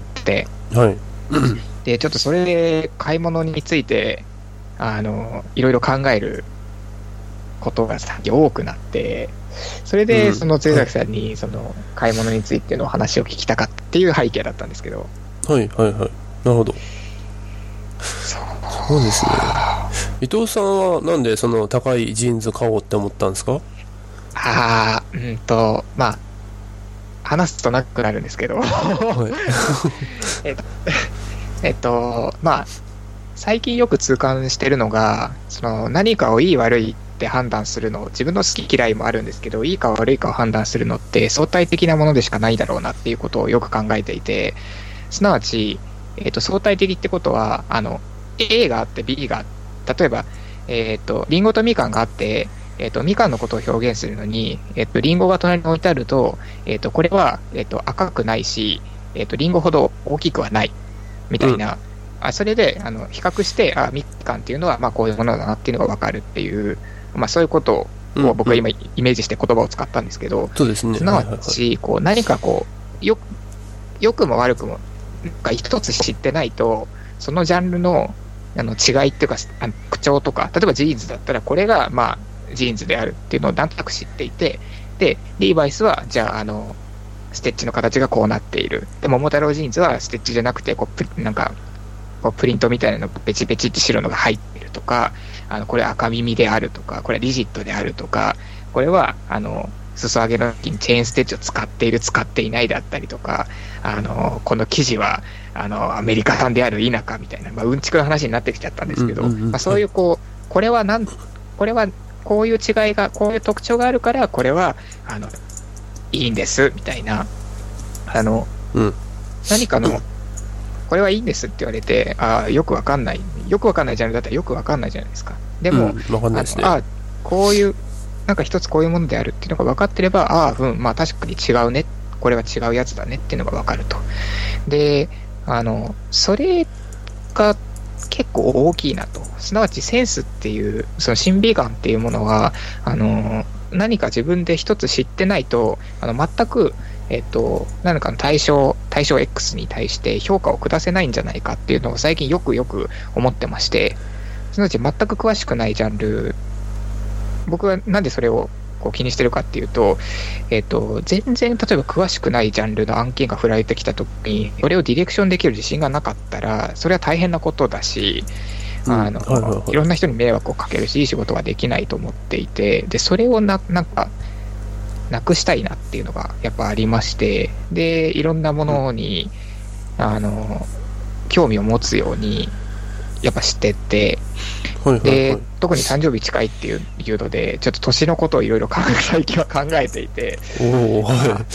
Speaker 2: はい。
Speaker 1: で、ちょっとそれで買い物について、あの、いろいろ考えることが最近多くなって、それで、その、津崎さんに、その、買い物についての話を聞きたかったっていう背景だったんですけど。
Speaker 2: はいはいはい。なるほど。
Speaker 1: そう。
Speaker 2: そうですね。伊藤さんはなんでその高いジーンズ買おうって思ったんですか？
Speaker 1: ああ、うんと、まあ、話すとなくなるんですけど。はい、えっと、えっと、まあ、最近よく痛感してるのが、その何かをいい悪いって判断するの、自分の好き嫌いもあるんですけど、いいか悪いかを判断するのって相対的なものでしかないだろうなっていうことをよく考えていて、すなわち、えっと、相対的ってことは、あの、A があって B が、例えば、えっと、リンゴとみかんがあって、えっと、みかんのことを表現するのに、えっと、リンゴが隣に置いてあると、えっと、これは、えっと、赤くないし、えっと、リンゴほど大きくはない、みたいな、うん、あそれで、あの、比較して、あ、みかんっていうのは、まあ、こういうものだなっていうのがわかるっていう、まあ、そういうことを僕は今、イメージして言葉を使ったんですけど、
Speaker 2: そうですね。
Speaker 1: すなわち、こう、何かこう、よ、良くも悪くも、なんか一つ知ってないと、そのジャンルの、あの違いっていうか、あの口調とか、例えばジーンズだったら、これが、まあ、ジーンズであるっていうのをなんとなく知っていて、で、リーバイスは、じゃあ、あの、ステッチの形がこうなっている。で、桃太郎ジーンズはステッチじゃなくて、こう、なんか、こうプリントみたいなのがベチベチって白のが入っているとか、あの、これ赤耳であるとか、これリジットであるとか、これは、あの、裾上げの時にチェーンステッチを使っている、使っていないだったりとか、あの、この生地は、あの、アメリカ産である否かみたいな、まあ、うんちくの話になってきちゃったんですけど、うんうんうん、まあ、そういうこう、これはなん、これはこういう違いが、こういう特徴があるから、これは、あの、いいんです、みたいな、あの、うん、何かの、これはいいんですって言われて、ああ、よくわかんない、よくわかんないジャンルだったらよくわかんないじゃないですか。でも、
Speaker 2: うん、わかんないですね。
Speaker 1: ああ、こういう、なんか一つこういうものであるっていうのが分かってれば、ああ、うん、まあ確かに違うね、これは違うやつだねっていうのが分かると。で、あの、それが結構大きいなと。すなわちセンスっていう、その審美眼っていうものは、あの、何か自分で一つ知ってないと、あの、全く、えっと、何かの対象、対象 X に対して評価を下せないんじゃないかっていうのを最近よくよく思ってまして、すなわち全く詳しくないジャンル、僕はなんでそれをこう気にしてるかっていうと、えっと、全然例えば詳しくないジャンルの案件が振られてきたときに、それをディレクションできる自信がなかったら、それは大変なことだし、あの、はいはいはい、いろんな人に迷惑をかけるし、いい仕事ができないと思っていて、で、それをな、なんか、なくしたいなっていうのがやっぱありまして、で、いろんなものに、あの、興味を持つように、やっぱしてって、はいはいはい、で、特に誕生日近いっていういうので、ちょっと年のことをいろいろ最近は考えていて、おはい、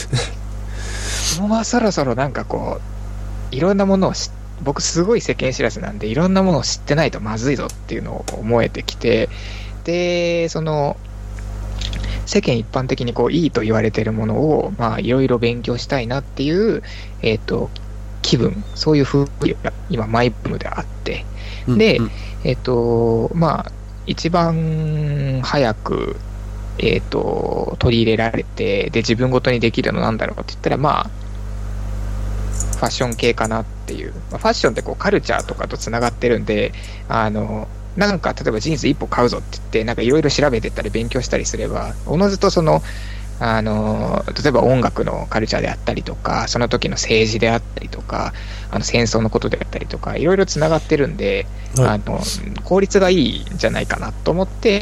Speaker 1: もうそろそろなんかこう、いろんなものを知僕すごい世間知らずなんで、いろんなものを知ってないとまずいぞっていうのを思えてきて、で、その、世間一般的にこういいと言われているものを、まあいろいろ勉強したいなっていう、えっと、気分、そういう風が今マイブームであって、で、うんうん、えっと、まあ、一番早くえっと、取り入れられて、で、自分ごとにできるのなんだろうって言ったら、まあ、ファッション系かなっていう。まあ、ファッションってこうカルチャーとかとつながってるんで、あの、なんか例えばジーンズ一歩買うぞって言って、なんかいろいろ調べてったり勉強したりすれば、おのずとその、あの、例えば音楽のカルチャーであったりとか、その時の政治であったりとか、あの戦争のことであったりとか、いろいろつながってるんで、はい、あの、効率がいいんじゃないかなと思って、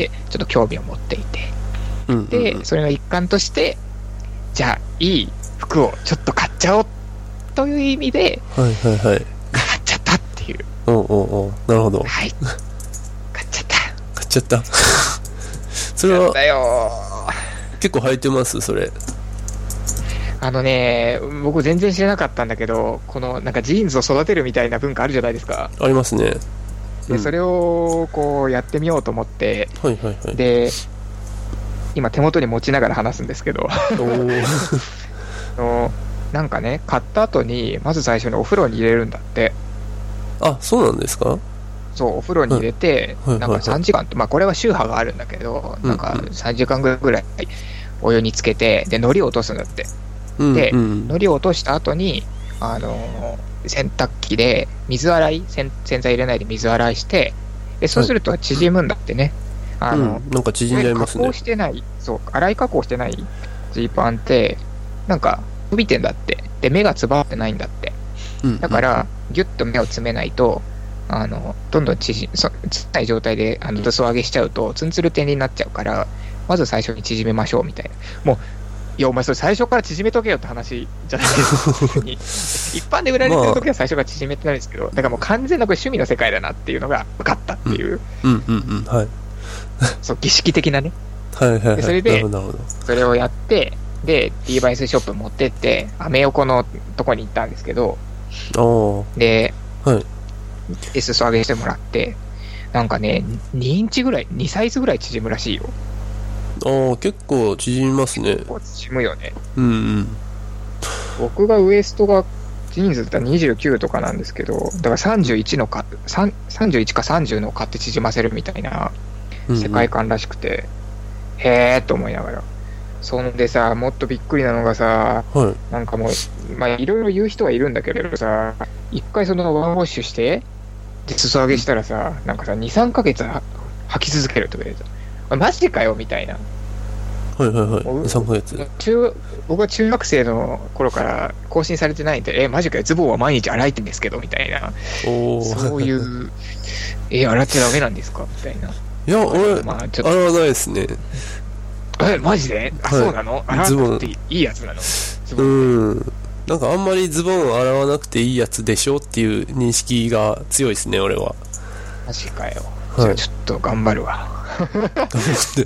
Speaker 1: ちょっと興味を持っていて、うんうんうん、で、それの一環として、じゃあ、いい服をちょっと買っちゃおうという意味で、
Speaker 2: はいはいはい。買っ
Speaker 1: ちゃったっていう。
Speaker 2: おうおうおう、なるほど。
Speaker 1: はい。買っちゃった。
Speaker 2: 買っちゃった。それは、
Speaker 1: だよ
Speaker 2: 結構履いてますそれ。
Speaker 1: あのね、僕全然知らなかったんだけど、このなんかジーンズを育てるみたいな文化あるじゃないですか。
Speaker 2: ありますね。
Speaker 1: で、うん、それをこうやってみようと思って、
Speaker 2: はいはいはい。
Speaker 1: で、今手元に持ちながら話すんですけど、のなんかね、買った後にまず最初にお風呂に入れるんだって。
Speaker 2: あ、そうなんですか？
Speaker 1: そう、お風呂に入れて、はい、なんかさんじかんと、まあこれは宗派があるんだけど、うんうん、なんかさんじかんぐらいお湯につけて、で、海苔を落とすんだって。で、うんうん、海苔を落とした後に、あのー、洗濯機で水洗い、洗、洗剤入れないで水洗いして、で、そうすると縮むんだってね。
Speaker 2: はい、あの、うん、なんか縮んじゃいますね。
Speaker 1: 加工してない、そう、洗い加工してないジーパンって、なんか伸びてんだって。で、目がつばってないんだって。だから、ギュッと目を詰めないと、あの、どんどん縮み、そ、つない状態で、あの、裾上げしちゃうと、ツンツル点になっちゃうから、まず最初に縮めましょう、みたいな。もう、いや、お前それ最初から縮めとけよって話じゃないですか。一般で売られてる時は最初から縮めてないですけど、だからもう完全なこれ趣味の世界だなっていうのが分かったっていう。
Speaker 2: うん、うん、うんうん、はい。
Speaker 1: そう、儀式的なね。
Speaker 2: はいはいはい。
Speaker 1: でそれで、それをやって、で、リーバイスショップ持ってって、アメ横のとこに行ったんですけど、で、
Speaker 2: はい
Speaker 1: で、裾上げしてもらって、なんかね、にインチぐらい、にサイズぐらい縮むらしいよ。
Speaker 2: ああ、結構縮みますね。
Speaker 1: 結構縮むよね。
Speaker 2: うんうん。僕
Speaker 1: がウエストが、ジーンズだったらにじゅうきゅうとかなんですけど、だからさんじゅういちのか、さんじゅういちかさんじゅうの買って縮ませるみたいな世界観らしくて、うんうん、へーと思いながら。そんでさ、もっとびっくりなのがさ、
Speaker 2: はい、
Speaker 1: なんかもう、まあいろいろ言う人はいるんだけどさ、一回そのワンウォッシュして、で、裾上げしたらさ、なんかさ、に、さんかげつは履き続けるとか言うと、マジかよみたいな。
Speaker 2: はいはいはい。に、さんかげつ。
Speaker 1: 中、僕は中学生の頃から更新されてないんで、え、マジかよ、ズボンは毎日洗いてんですけど、みたいな。
Speaker 2: お
Speaker 1: そういう、え、洗っちゃダメなんですかみたいな。
Speaker 2: いや、俺、まあ、ちょっと洗わないですね。
Speaker 1: え、マジで？あ、はい、そうなの？洗わなくていいやつなの？
Speaker 2: うん。なんかあんまりズボンを洗わなくていいやつでしょっていう認識が強いですね、俺は。
Speaker 1: マジかよ。はい、じゃあちょっと頑張るわ。
Speaker 2: 頑張って、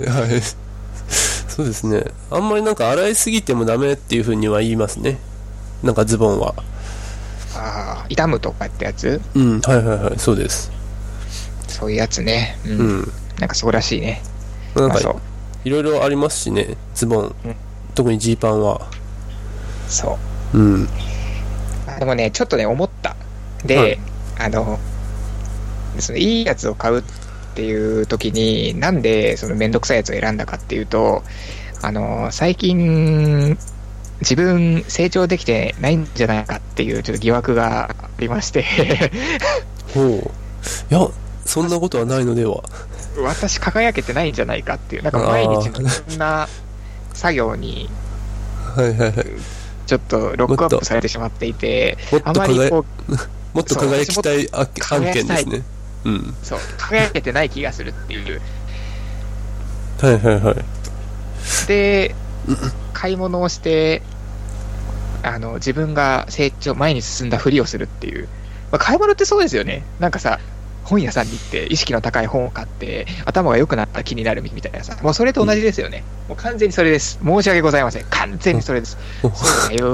Speaker 2: はい。そうですね。あんまりなんか洗いすぎてもダメっていう風には言いますね。なんかズボンは。
Speaker 1: ああ、傷むとかってやつ？
Speaker 2: うん、はいはいはい、そうです。
Speaker 1: そういうやつね。うん。うん、なんかそうらしいね。
Speaker 2: なんか、まあ、いろいろありますしね、ズボン。うん、特にジーパンは。
Speaker 1: そう。
Speaker 2: うん。
Speaker 1: でもね、ちょっとね、思った。で、はい、あの、そのいいやつを買うっていう時に、なんでそのめんどくさいやつを選んだかっていうと、あの、最近、自分成長できてないんじゃないかっていうちょっと疑惑がありまして。
Speaker 2: ほう。いや、そんなことはないのでは。
Speaker 1: 私輝けてないんじゃないかっていう、なんか毎日のそんな作業に、
Speaker 2: はいはいはい。
Speaker 1: ちょっとロックアップされてしまっていて、
Speaker 2: あまりこう、もっと輝きたい案件ですね。うん。
Speaker 1: そう、輝けてない気がするっていう。
Speaker 2: はいはいはい。
Speaker 1: で、買い物をして、あの、自分が成長、前に進んだふりをするっていう。まあ、買い物ってそうですよね。なんかさ、本屋さんに行って意識の高い本を買って頭が良くなった気になるみたいなさ、もうそれと同じですよね。もう完全にそれです。申し訳ございません。完全にそれです。そうだよ。うん。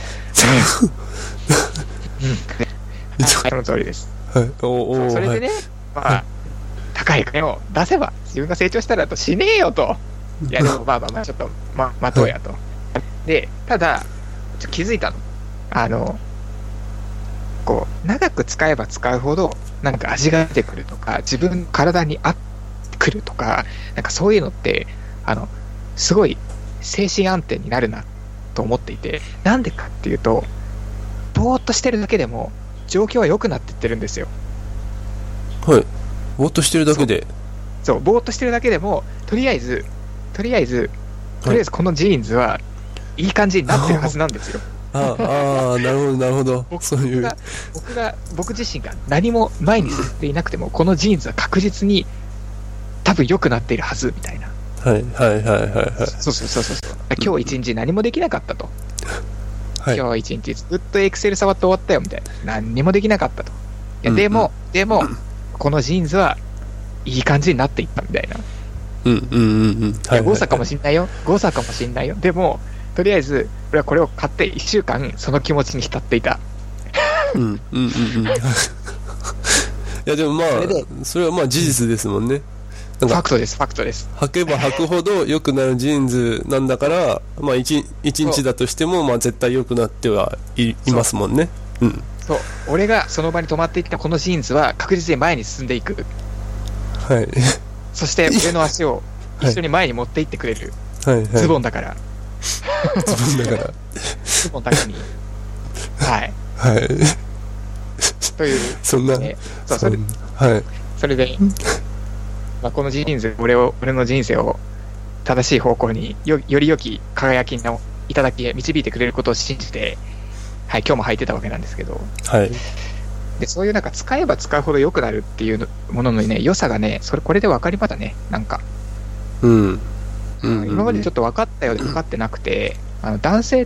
Speaker 1: その通りです。
Speaker 2: はい。おお。
Speaker 1: それでね、はい、まあ、高い金を出せば自分が成長したらとしねえよと。いやでもまあまあまあちょっとま待とうやと。で、ただちょ気づいたの。あの。こう長く使えば使うほどなんか味が出てくるとか自分の体に合ってくるとかなんかそういうのってあのすごい精神安定になるなと思っていて、なんでかっていうと、ぼーっとしてるだけでも状況は良くなっていってるんですよ。
Speaker 2: はい。ぼーっとしてるだけで。
Speaker 1: そう、そうぼーっとしてるだけでも、とりあえず、とりあえず、とりあえずこのジーンズはいい感じになってるはずなんですよ。
Speaker 2: ああ、なるほど、なるほど。
Speaker 1: 僕
Speaker 2: そういう
Speaker 1: が、僕が、僕自身が何も前に進んでいなくても、このジーンズは確実に多分良くなっているはず、みたいな。
Speaker 2: はいはいはいはいはい。
Speaker 1: そうそうそうそう。今日一日何もできなかったと。
Speaker 2: はい、
Speaker 1: 今日一日ずっとエクセル触って終わったよみたいな。何にもできなかったと。いやでも、うんうん、でも、このジーンズはいい感じになっていったみたいな。
Speaker 2: うんうんうんうん。
Speaker 1: はい。誤差かもしんないよ。誤差かもしんないよ。でも、とりあえず、俺はこれを買っていっしゅうかん、その気持ちに浸っていた。
Speaker 2: うんうんうんうん。いやでもまあ、そ, それはまあ事実ですもんね。
Speaker 1: ファクトです、ファクトです。
Speaker 2: 履けば履くほど良くなるジーンズなんだから、まあ一、一日だとしても、まあ絶対良くなってはい、いますもんね。うん。
Speaker 1: そう。俺がその場に泊まっていったこのジーンズは確実に前に進んでいく。
Speaker 2: はい。
Speaker 1: そして俺の足を一緒に前に持っていってくれる。
Speaker 2: はいはい、
Speaker 1: ズボンだから。
Speaker 2: ズボンだから。
Speaker 1: ズボンだけに。はい。
Speaker 2: はい。
Speaker 1: という。
Speaker 2: そんな。
Speaker 1: ね、そう、それ。
Speaker 2: はい。
Speaker 1: それで、まあ、このジーンズ、俺を、俺の人生を正しい方向によ、より良き輝きのいただきへ導いてくれることを信じて、はい、今日も履いてたわけなんですけど、
Speaker 2: はい。
Speaker 1: で、そういうなんか使えば使うほど良くなるっていうもののね、良さがね、それ、これで分かりましたね、なんか。
Speaker 2: うん。
Speaker 1: うん、今までちょっと分かったようで分かってなくて、あの男性って、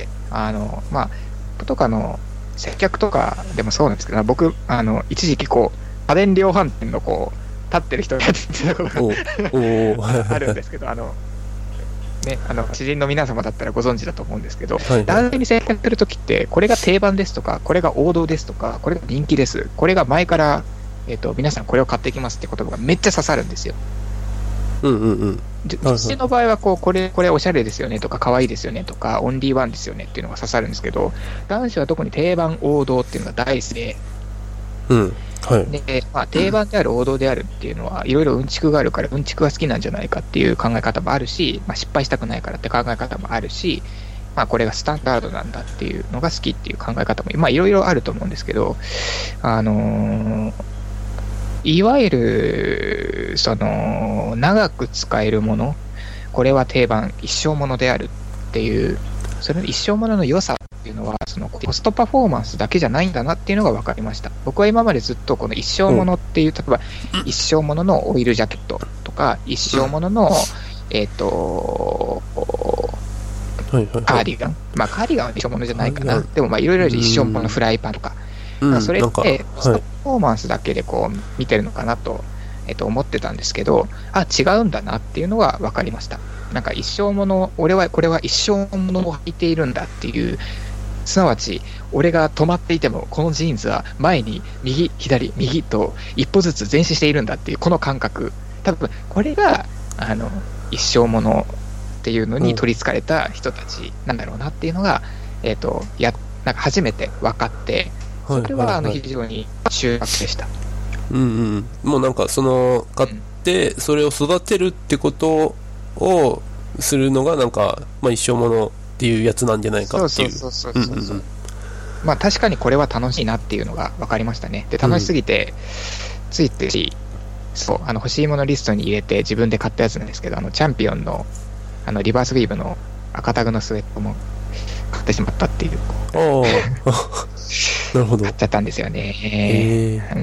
Speaker 1: あの、まあ、とかの接客とかでもそうなんですけど、僕、あの、一時期こう、家電量販店のこう、立ってる人がやってたことがあるんですけど、あの、ね、あの、知人の皆様だったらご存知だと思うんですけど、はいはい、男性に接客するときって、これが定番ですとか、これが王道ですとか、これが人気です、これが前から、えっと、皆さんこれを買っていきますって言葉がめっちゃ刺さるんですよ。
Speaker 2: うんうんうん。
Speaker 1: 女性の場合はこう、これ、これおしゃれですよねとか、可愛いですよねとか、オンリーワンですよねっていうのが刺さるんですけど、男子は特に定番、王道っていうのが大好きで、
Speaker 2: うんはい、
Speaker 1: で、まあ、定番である、王道であるっていうのは、いろいろうんちくがあるから、うんちくが好きなんじゃないかっていう考え方もあるし、まあ、失敗したくないからって考え方もあるし、まあ、これがスタンダードなんだっていうのが好きっていう考え方も、まあ、いろいろあると思うんですけど、あのー、いわゆる、その、長く使えるもの、これは定番、一生ものであるっていう、それの一生ものの良さっていうのは、そのコストパフォーマンスだけじゃないんだなっていうのが分かりました。僕は今までずっとこの一生ものっていう、例えば一生もののオイルジャケットとか、一生ものの、えっと、カーディガン。まあカーディガンは一生ものじゃないかな。でもまあいろいろ一生もののフライパンとか。それってコストパフォーマンスだけでこう見てるのかなと、えっと、思ってたんですけど、あ、違うんだなっていうのが分かりました。なんか一生もの、俺はこれは一生ものを履いているんだっていう、すなわち俺が止まっていてもこのジーンズは前に右左右と一歩ずつ前進しているんだっていうこの感覚、多分これがあの一生ものっていうのに取りつかれた人たちなんだろうなっていうのが、えっとやなんか初めて分かって、それはあの非常に収穫でした。
Speaker 2: うんうん、もうなんかその買ってそれを育てるってことをするのがなんか、まあ、一生ものっていうやつなんじゃないかっていう。
Speaker 1: そうそうそうそうそう。まあ確かにこれは楽しいなっていうのが分かりましたね。で、楽しすぎて、うん、ついついそうあの欲しいものリストに入れて自分で買ったやつなんですけど、あのチャンピオンのあのリバースウィーブの赤タグのスウェットも買ってしまったっていう。
Speaker 2: おなるほど。
Speaker 1: 買っちゃったんですよね。うん。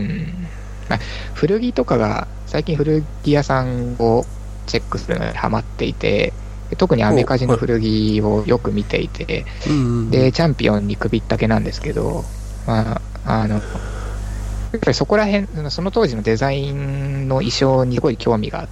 Speaker 1: まあ、古着とかが最近古着屋さんをチェックするのにハマっていて、特にアメカジの古着をよく見ていて、はい、でチャンピオンに首ったけなんですけど、まああのやっぱりそこら辺その当時のデザインの衣装にすごい興味があって、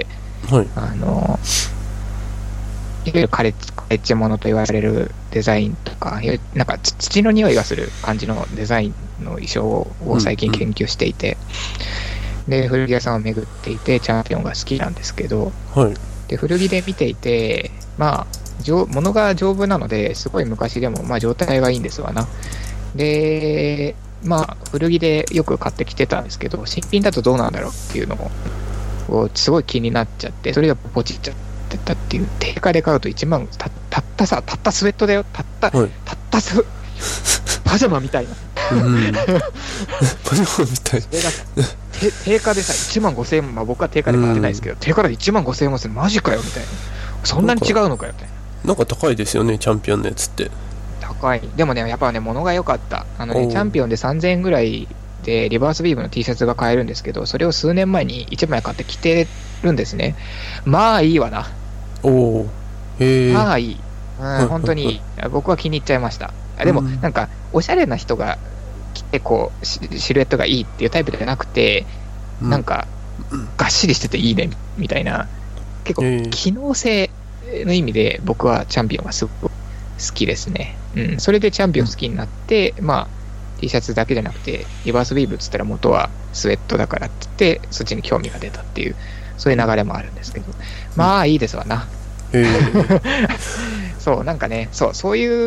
Speaker 1: はい、あのいわゆるカレッジものと言われるデザインとか、なんか土の匂いがする感じのデザインの衣装を最近研究していて、うんうん、で古着屋さんを巡っていてチャンピオンが好きなんですけど、はい、で古着で見ていて、まあ物が丈夫なのですごい昔でもまあ状態がいいんですわな。でまあ古着でよく買ってきてたんですけど、新品だとどうなんだろうっていうのをすごい気になっちゃって、それがポチっちゃっってたっていう、定価で買うといちまん、た, たったさ、たったスウェットだよ、たった、はい、たったスパジャマみたいな。うん、パジャマみたいな。定価でさ、いちまんごせんえん、まあ僕は定価で買ってないですけど、うん、定価でいちまんごせんえんもする、マジかよみたいな。そんなに違うのかよみたいな。
Speaker 2: なんか高いですよね、チャンピオンのやつって。
Speaker 1: 高い。でもね、やっぱね、物が良かった。あのね、チャンピオンでさんぜんえんぐらいでリバースビームの T シャツが買えるんですけど、それを数年前にいちまい買って着てるんですね。まあいいわな。
Speaker 2: おー。へー。
Speaker 1: まあいい。うん、本当に僕は気に入っちゃいました。でも、なんか、おしゃれな人が着て、こう、シルエットがいいっていうタイプじゃなくて、なんか、がっしりしてていいね、みたいな、結構、機能性の意味で僕はチャンピオンがすごく好きですね。うん。それでチャンピオン好きになって、まあ、T シャツだけじゃなくて、リバースビーブっつったら元はスウェットだからって言って、そっちに興味が出たっていう、そういう流れもあるんですけど、まあいいですわな。そう、なんかね、そう、そういう、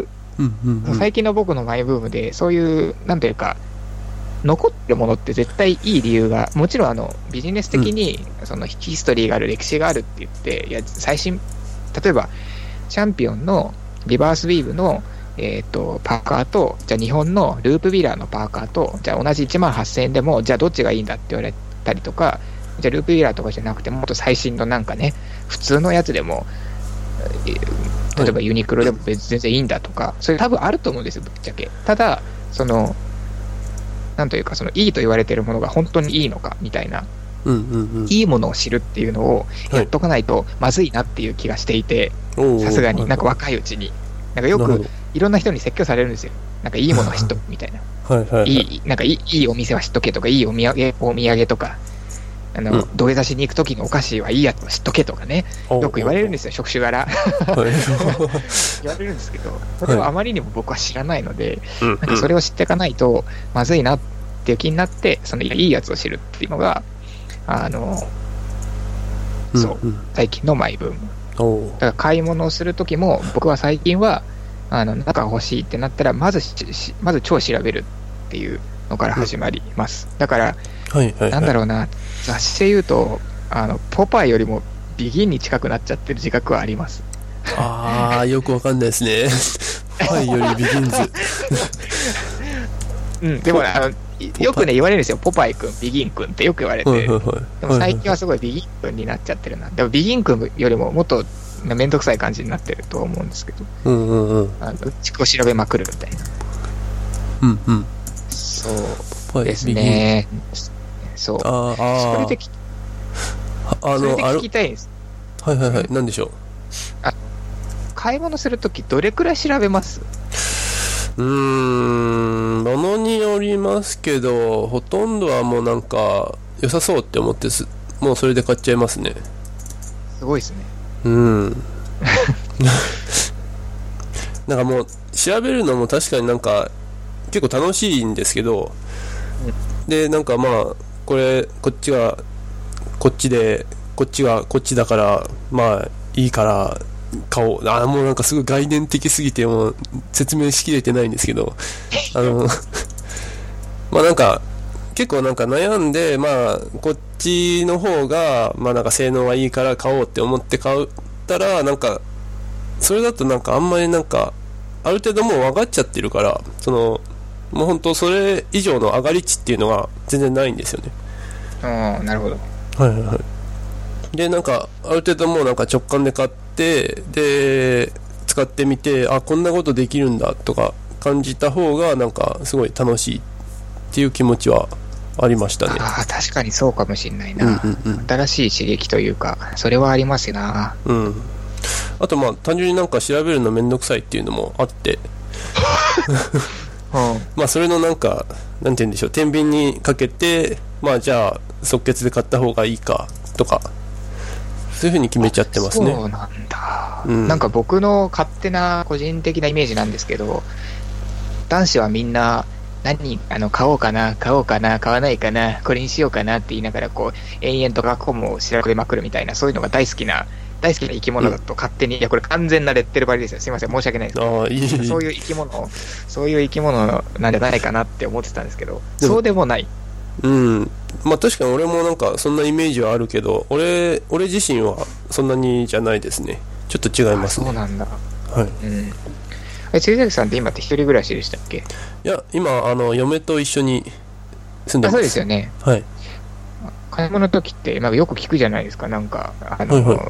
Speaker 1: うんうんうん、最近の僕のマイブームで、そういう、なんというか、残ってるものって絶対いい理由が、もちろんあのビジネス的にそのヒストリーがある、歴史があるって言って、いや最新、例えば、チャンピオンのリバースウィーブの、えー、とパーカーと、じゃあ日本のループビラーのパーカーと、じゃあ同じいちまんはっせんえんでも、じゃあどっちがいいんだって言われたりとか、じゃあループビラーとかじゃなくて、もっと最新のなんかね、普通のやつでも、例えばユニクロでも別に全然いいんだとか、それ多分あると思うんですよ、ぶっちゃけ。ただ、その、なんというか、そのいいと言われているものが本当にいいのかみたいな、うんうんうん、いいものを知るっていうのをやっとかないとまずいなっていう気がしていて、さすがに、なんか若いうちに、なんかよくいろんな人に説教されるんですよ。なんかいいものは知っとくみたいな。はいはいはい、いい、なんかいい、いいお店は知っとけとか、いいお土産、お土産とか、あの、うん、土下座しに行くときのお菓子はいいやつを知っとけとかね、よく言われるんですよ、職種柄。言われるんですけど、それをあまりにも僕は知らないので、はい、なんかそれを知っていかないとまずいなっていう気になって、そのいいやつを知るっていうのが、あの、そう、うんうん、最近のマイブーム。だから買い物をするときも、僕は最近は、あの、中が欲しいってなったら、まず、まず超調べるっていうのから始まります。だから、はいはいはい、なんだろうな、雑誌で言うと、あの、ポパイよりもビギンに近くなっちゃってる自覚はあります。
Speaker 2: ああ、よくわかんないですね。ポパイよりビギンズ。
Speaker 1: うん、でもあの、よくね、言われるんですよ。ポパイ君、ビギン君ってよく言われて。はいはいはい、でも最近はすごいビギン君になっちゃってるな。でもビギン君よりももっとめんどくさい感じになってると思うんですけど。うんうんうん。あの、うちこ調べまくるみたいな。うんうん。そうですね。そう。ああ。それでき、あの、それで聞きたいんです。
Speaker 2: はいはいはい。何でしょう。
Speaker 1: あ、買い物するときどれくらい調べます？
Speaker 2: うーん、ものによりますけど、ほとんどはもうなんか良さそうって思ってす、もうそれで買っちゃいますね。
Speaker 1: すごいですね。
Speaker 2: うん。なんかもう調べるのも確かになんか結構楽しいんですけど、うん、でなんかまあこれこっちがこっちでこっちがこっちだからまあいいから買おう。あ、もうなんかすごい概念的すぎてもう説明しきれてないんですけど、あのまあなんか結構なんか悩んで、まあこっちの方がまあなんか性能はいいから買おうって思って買ったら、なんかそれだとなんかあんまりなんかある程度もう分かっちゃってるから、そのもう本当それ以上の上がり値っていうのが全然ないんですよね。
Speaker 1: ああ、なるほど。
Speaker 2: はいはいはい。でなんかある程度もうなんか直感で買って、で使ってみて、あ、こんなことできるんだとか感じた方がなんかすごい楽しいっていう気持ちはありましたね。
Speaker 1: ああ、確かにそうかもしれないな、うんうんうん、新しい刺激というかそれはありますよな。
Speaker 2: うん。あとまあ単純になんか調べるのめんどくさいっていうのもあって、うん、まあそれのなんかなんて言うんでしょう、天秤にかけて、まあじゃあ即決で買った方がいいかとか、そういう風に決めちゃってますね。
Speaker 1: そうなんだ、うん、なんか僕の勝手な個人的なイメージなんですけど、男子はみんな何あの買おうかな買おうかな買わないかなこれにしようかなって言いながらこう延々と学校も調べまくるみたいな、そういうのが大好きな大好きな生き物だと勝手に、うん、いやこれ完全なレッテル張りですよ、すいません申し訳ないですけど、あ、いい、そういう生き物そういう生き物なんじゃないかなって思ってたんですけど、そうでもない。
Speaker 2: うん。まあ確かに俺もなんかそんなイメージはあるけど、俺、俺自身はそんなにじゃないですね。ちょっと違いますね。
Speaker 1: そうなんだ。
Speaker 2: はい。
Speaker 1: うん。え、杉崎さんって今って一人暮らしでしたっけ？
Speaker 2: いや、今、あの、嫁と一緒に住んでます。
Speaker 1: あ、そうですよね。
Speaker 2: はい。
Speaker 1: 買い物の時って、まあ、よく聞くじゃないですか。なんか、あの、はいはい、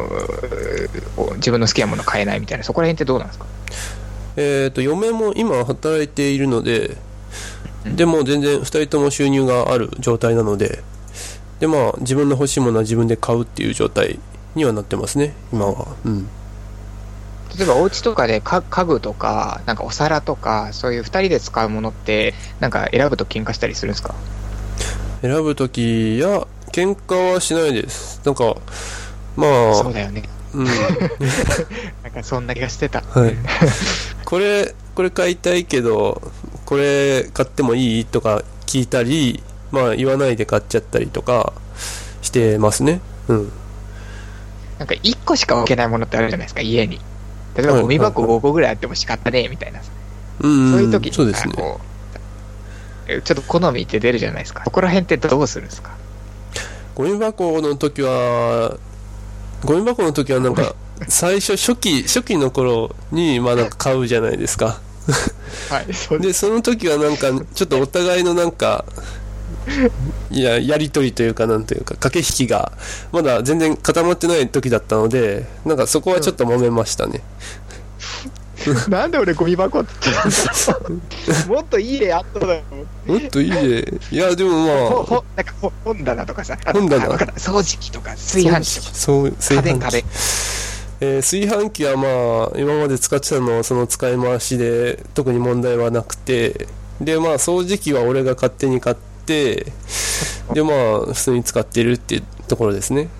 Speaker 1: 自分の好きなもの買えないみたいな。そこら辺ってどうなんですか？
Speaker 2: えっと、嫁も今働いているので、でも全然ふたりとも収入がある状態なので、でまあ自分の欲しいものは自分で買うっていう状態にはなってますね今は。うん。
Speaker 1: 例えばお家とかで家具とかなんかお皿とかそういうふたりで使うものってなんか選ぶと喧嘩したりするんですか？
Speaker 2: 選ぶときや喧嘩はしないです。なんかまあ
Speaker 1: そうだよね。うん。なんかそんな気がしてた。
Speaker 2: はい。これこれ買いたいけどこれ買ってもいいとか聞いたり、まあ言わないで買っちゃったりとかしてますね。うん。
Speaker 1: なんかいっこしか置けないものってあるじゃないですか、家に。例えばゴミ箱ごこぐらいあっても仕方ねえみたいな。
Speaker 2: うん、
Speaker 1: そういう時に
Speaker 2: そうですね。
Speaker 1: こうちょっと好みって出るじゃないですか。そこら辺ってどうするんですか？
Speaker 2: ゴミ箱の時はゴミ箱の時はなんか最初初期初期の頃にまあなんか買うじゃないですか。
Speaker 1: はい、そうです。
Speaker 2: でその時はなんかちょっとお互いのなんかいややり取りというかなんというか駆け引きがまだ全然固まってない時だったので、なんかそこはちょっと揉めましたね。
Speaker 1: なんで俺ゴミ箱ってもっといい例あっただよ。
Speaker 2: もっといい例。いやでもまあ
Speaker 1: ほほなんか本棚とかさ、
Speaker 2: 本棚
Speaker 1: 掃除機とか炊飯器とか
Speaker 2: そう炊飯器
Speaker 1: 家電家電、
Speaker 2: えー、炊飯器はまあ今まで使ってたのはその使い回しで特に問題はなくて、でまあ掃除機は俺が勝手に買ってでまあ普通に使ってるっていうところですね。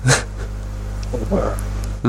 Speaker 2: うん、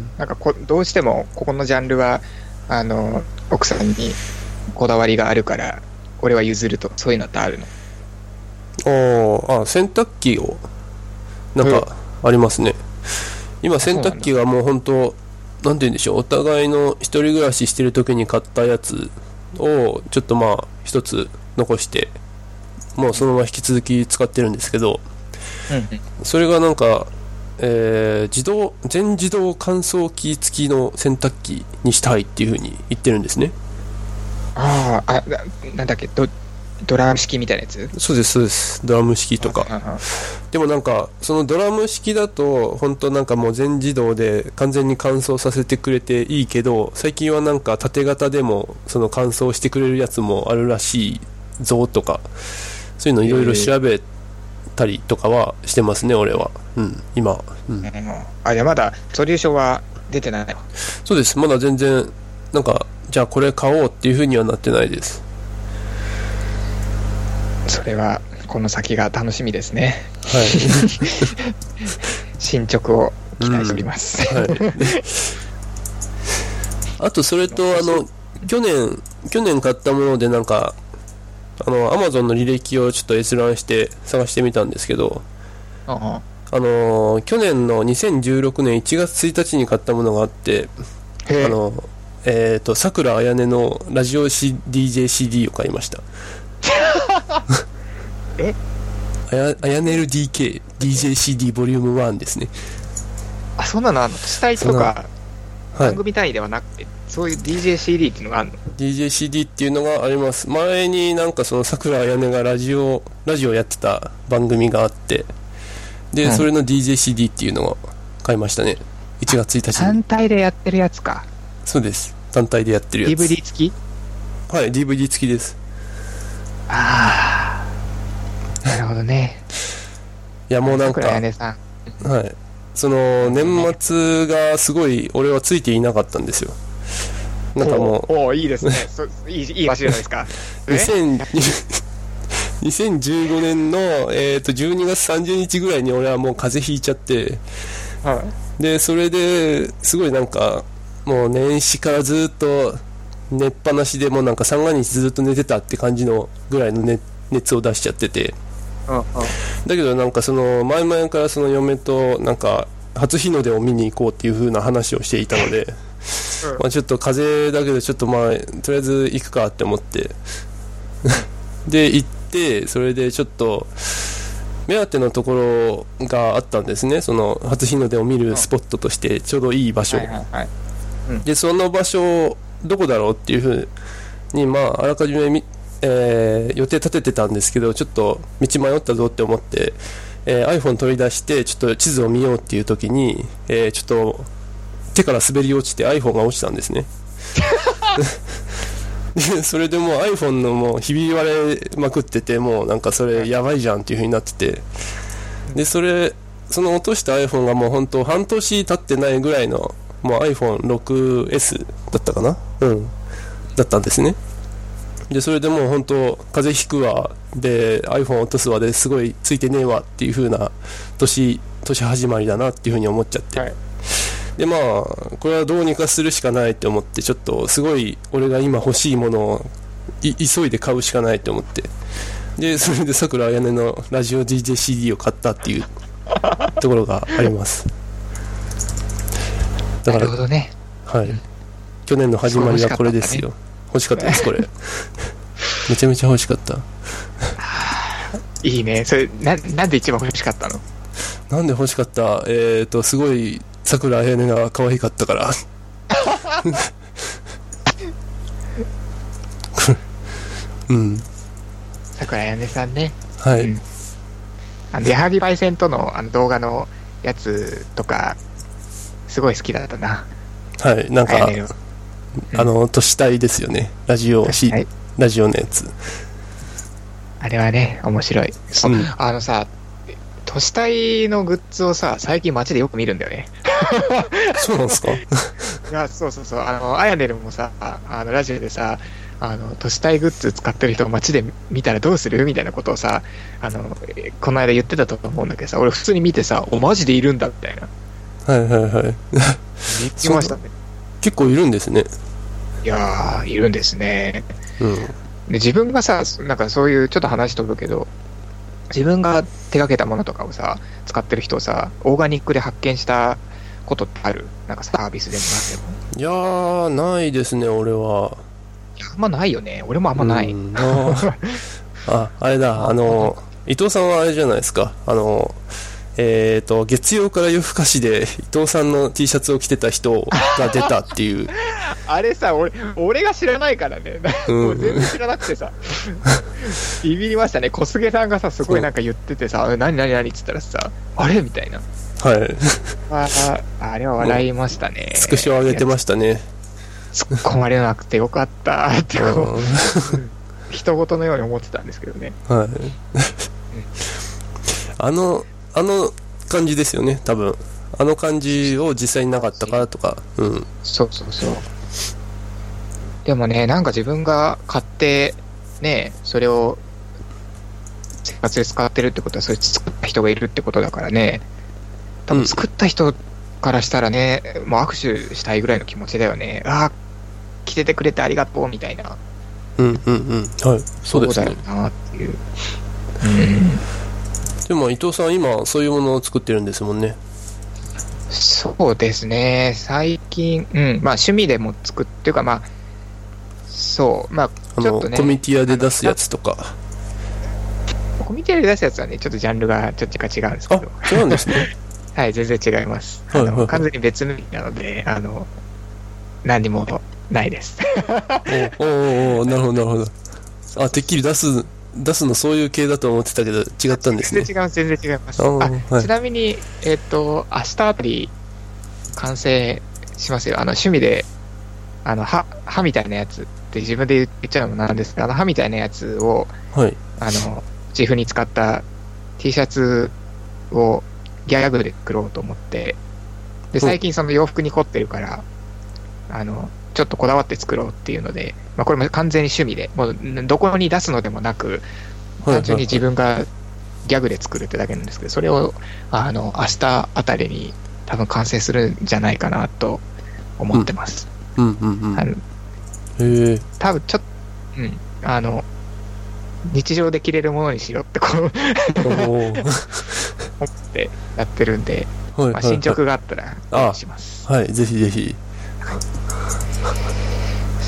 Speaker 1: なんかこどうしてもここのジャンルはあの奥さんにこだわりがあるから俺は譲ると、そういうのってあるの？
Speaker 2: ああ、洗濯機をなんかありますね。今洗濯機がもう本当なんて言うんでしょう、お互いの一人暮らししてる時に買ったやつをちょっとまあ一つ残してもうそのまま引き続き使ってるんですけど、うん、それがなんか、えー、自動全自動乾燥機付きの洗濯機にしたいっていう風に言ってるんですね。
Speaker 1: ああ、なんだっけ、ドドラム式みたいなやつ？
Speaker 2: そうですそうです、ドラム式とか。でもなんかそのドラム式だと本当なんかもう全自動で完全に乾燥させてくれていいけど、最近はなんか縦型でもその乾燥してくれるやつもあるらしいぞとか、そういうのいろいろ調べたりとかはしてますね俺は。うん今、うん、
Speaker 1: あ、じゃあまだソリューションは出てない？
Speaker 2: そうです、まだ全然なんかじゃあこれ買おうっていう風にはなってないです。
Speaker 1: それはこの先が楽しみですね。
Speaker 2: はい。
Speaker 1: 進捗を期待しております。うん、はい、
Speaker 2: あとそれとあの去年去年買ったものでなんかあの Amazon の履歴をちょっと閲覧して探してみたんですけど、ああの去年のにせんじゅうろくねんいちがつついたちに買ったものがあって、あのえっとさくらあやねのラジオ ディージェーシーディー を買いました。
Speaker 1: え
Speaker 2: あや、あやねる ディーケー ディージェーシーディー ボリュームワンですね。
Speaker 1: あ、そんなのあるの？主体とか番組単位ではなくて、はい、そういう ディージェーシーディー っていうのがあるの？
Speaker 2: ディージェーシーディー っていうのがあります。前になんかそのさくらあやねがラジオラジオやってた番組があって、で、うん、それの ディージェーシーディー っていうのを買いましたね。いちがつついたちに。
Speaker 1: 単体でやってるやつか。
Speaker 2: そうです、単体でやってるやつ。
Speaker 1: ディーブイディー 付き？
Speaker 2: はい、 ディーブイディー 付きです。
Speaker 1: ああ、なるほどね。
Speaker 2: いやもうなんか、
Speaker 1: はい、
Speaker 2: その年末がすごい俺はついていなかったんですよ。なんかもう、
Speaker 1: おお、いいですね。そいいいい場所じゃないですか。
Speaker 2: にせんじゅうごねんの、えー、とじゅうにがつさんじゅうにちぐらいに俺はもう風邪ひいちゃって、はい、でそれですごいなんかもう年始からずっと寝っぱなしでもうなんか三が日ずっと寝てたって感じのぐらいの、ね、熱を出しちゃってて、うんうん、だけどなんかその前々からその嫁となんか初日の出を見に行こうっていう風な話をしていたので、うん、まあちょっと風邪だけどちょっとまあとりあえず行くかって思ってで行ってて、それでちょっと目当てのところがあったんですね。その初日の出を見るスポットとしてちょうどいい場所、はいはいはい、うん、でその場所どこだろうっていうふうに、まあ、あらかじめみ、えー、予定立ててたんですけど、ちょっと道迷ったぞって思って、えー、iPhone 取り出してちょっと地図を見ようっていう時に、えー、ちょっと手から滑り落ちて iPhone が落ちたんですねでそれでもう iPhone のもうひび割れまくってて、もうなんかそれやばいじゃんっていう風になってて、でそれその落とした iPhone がもう本当半年経ってないぐらいのもう アイフォンシックスエス だったかな、うんだったんですね。でそれでもう本当風邪ひくわで iPhone 落とすわですごいついてねえわっていう風な年年始まりだなっていう風に思っちゃって、はい、でまあこれはどうにかするしかないって思って、ちょっとすごい俺が今欲しいものを急いで買うしかないって思って、でそれでさくらあやねのラジオ ディージェーシーディー を買ったっていうところがあります
Speaker 1: だからなるほどね、
Speaker 2: はい、うん、去年の始まりはこれですよ。欲しかったですこれめちゃめちゃ欲しかった
Speaker 1: いいね。それ な, なんで一番欲しかったの？
Speaker 2: なんで欲しかった、えーとすごいさくらあやねが可愛かったからうん
Speaker 1: さくらあやねさんね、
Speaker 2: はい、うん、
Speaker 1: あの矢作パイセンと の, あの動画のやつとかすごい好きだったな。
Speaker 2: はい、なんかあの都市帯ですよね、ラジオ、C はい、ラジオのやつ、
Speaker 1: あれはね面白い、うん、あのさ都市帯のグッズをさ最近街でよく見るんだよね
Speaker 2: そうなんですか？い
Speaker 1: やそうそうそう、あのアヤネルもさあのラジオでさあの都市帯グッズ使ってる人を街で見たらどうするみたいなことをさあのこの間言ってたと思うんだけどさ、俺普通に見てさおマジでいるんだみたいな、
Speaker 2: はいはいはい
Speaker 1: 見つけましたね。
Speaker 2: 結構いるんですね。
Speaker 1: いやーいるんですね、うん、で自分がさなんかそういうちょっと話飛ぶけど自分が手掛けたものとかをさ使ってる人をさオーガニックで発見したことってある？なんかサービスでもなんでも。
Speaker 2: いやーないですね俺は。
Speaker 1: いやあんまないよね。俺もあんまない。うん
Speaker 2: ああれだあの伊藤さんはあれじゃないですか、あのえーと月曜から夜更かしで伊藤さんの T シャツを着てた人が出たっていう
Speaker 1: あれさ 俺, 俺が知らないからねもう全然知らなくてさビビりましたね。小菅さんがさすごいなんか言っててさ何何何っつったらさあれみたいな、
Speaker 2: はい
Speaker 1: あ, あれは笑いましたね。
Speaker 2: スクショ上げてましたね。
Speaker 1: 突っ込まれなくてよかったってこう人事のように思ってたんですけどね。はい
Speaker 2: あのあの感じですよね多分。あの感じを実際になかったからとか、うん、
Speaker 1: そうそうそう。でもねなんか自分が買ってねそれを生活で使ってるってことはそれ作った人がいるってことだからね、多分作った人からしたらね、うん、もう握手したいぐらいの気持ちだよね。ああ着ててくれてありがとうみたいな。
Speaker 2: うんうんうんはいそうですね。そうだよなっていう、うん、でも伊藤さん今そういうものを作ってるんですもんね。
Speaker 1: そうですね最近、うん、まあ趣味でも作っていうかまあそうまあちょっとね
Speaker 2: コミティアで出すやつとか。
Speaker 1: コミティアで出すやつはねちょっとジャンルがちょっと違うんですけど。
Speaker 2: あ違うんですね
Speaker 1: はい全然違います。あの、はいはいはい、完全に別無理なのであの何にもないです
Speaker 2: おおおなるほどなるほど。あてっきり出す出すのそういう系だと思ってたけど違ったんですね。
Speaker 1: 全然違います全然違います。あ、はい、ちなみにえっ、ー、と明日あたり完成しますよ。あの趣味であの 歯, 歯みたいなやつって自分で言っちゃうのもなんですけどあの歯みたいなやつを、はい、あの自負に使った T シャツをギャグで作ろうと思ってで最近その洋服に凝ってるからあのちょっとこだわって作ろうっていうので、まあ、これも完全に趣味でもうどこに出すのでもなく単純に自分がギャグで作るってだけなんですけどそれをあの明日あたりに多分完成するんじゃないかなと思ってます。うんうんうんうん、あのへえ多分ちょっと、うん、あの日常で着れるものにしようってこう思ってやってるんで、はいはいはいまあ、進捗があったらお願いします。
Speaker 2: はいぜひぜひ。
Speaker 1: はい、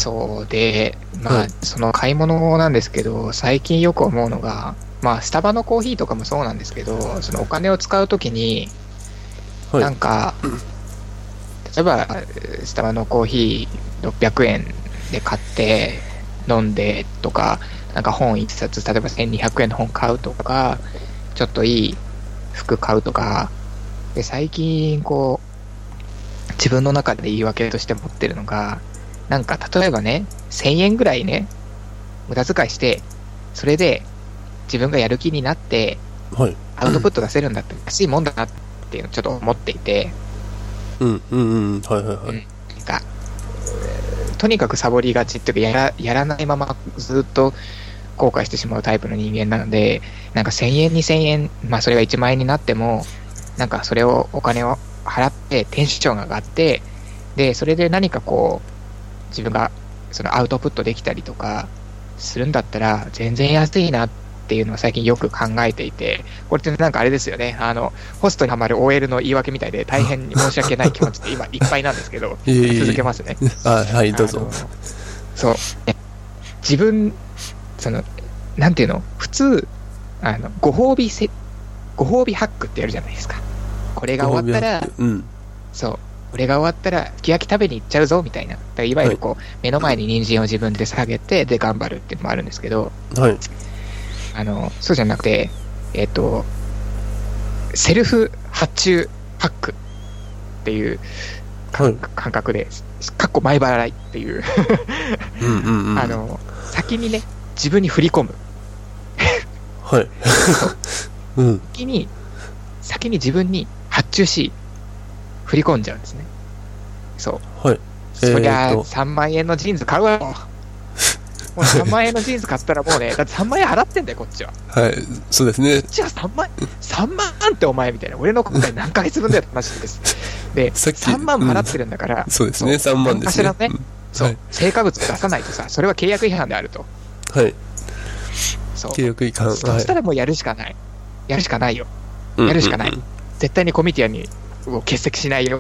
Speaker 1: そうで、まあ、
Speaker 2: はい
Speaker 1: その買い物なんですけど、最近よく思うのが、まあ、スタバのコーヒーとかもそうなんですけど、そのお金を使うときに、
Speaker 2: はい。
Speaker 1: なんか、例えば、スタバのコーヒーろっぴゃくえんで買って飲んでとか、なんか本一冊、例えばせんにひゃくえんの本買うとか、ちょっといい服買うとか、で、最近、こう、自分の中で言い訳として持ってるのが、なんか、例えばね、せんえんぐらいね、無駄遣いして、それで自分がやる気になって、
Speaker 2: はい。
Speaker 1: アウトプット出せるんだって、安いもんだなっていうのをちょっと思っていて、
Speaker 2: うんうんうん。はいはいはい。
Speaker 1: うん、なんか、とにかくサボりがちっていうか、やら、やらないままずっと後悔してしまうタイプの人間なので、なんかせんえん、にせんえん、まあそれがいちまん円になっても、なんかそれを、お金を払ってテンションが上がって、で、それで何かこう、自分がそのアウトプットできたりとかするんだったら、全然安いなっていうのは最近よく考えていて、これってなんかあれですよね、あの、ホストにハマる オーエル の言い訳みたいで大変に申し訳ない気持ちで今いっぱいなんですけど、
Speaker 2: いえいえいえ
Speaker 1: 続けますね。
Speaker 2: あ、はい、どうぞ。
Speaker 1: あのそう。自分、その、なんていうの、普通、あの、ご褒美せ、ご褒美ハックってやるじゃないですか。これが終わったら、
Speaker 2: うん。
Speaker 1: そう、これが終わったら、すき焼き食べに行っちゃうぞ、みたいな。だからいわゆるこう、はい、目の前に人参を自分で下げて、で、頑張るっていうのもあるんですけど、
Speaker 2: はい。
Speaker 1: あの、そうじゃなくて、えっと、セルフ発注ハックっていう、はい、感覚で、かっこ前払いっていう、
Speaker 2: うんうんうん、
Speaker 1: あの、先にね、自分に振り込む。
Speaker 2: はい。うん、
Speaker 1: 先に、先に自分に発注し、振り込んじゃうんですね。そう。
Speaker 2: はい。
Speaker 1: そりゃ、さんまん円のジーンズ買うわよ。もうさんまん円のジーンズ買ったらもうね、だってさんまん円払ってんだよ、こっちは。
Speaker 2: はい、そうですね。
Speaker 1: こっちはさんまん、さんまんってお前みたいな。俺の今回何ヶ月分だよって話です。で、さんまん払ってるんだから、
Speaker 2: うん、そうですね、さんまんですね。
Speaker 1: 何かしらね、うん、そう、はい、成果物出さないとさ、それは契約違反であると。
Speaker 2: はい。
Speaker 1: そう。
Speaker 2: 契約違反。
Speaker 1: そしたらもうやるしかない。やるしかないよ。やるしかない。うんうんうん、絶対にコミティアに欠席しないよ。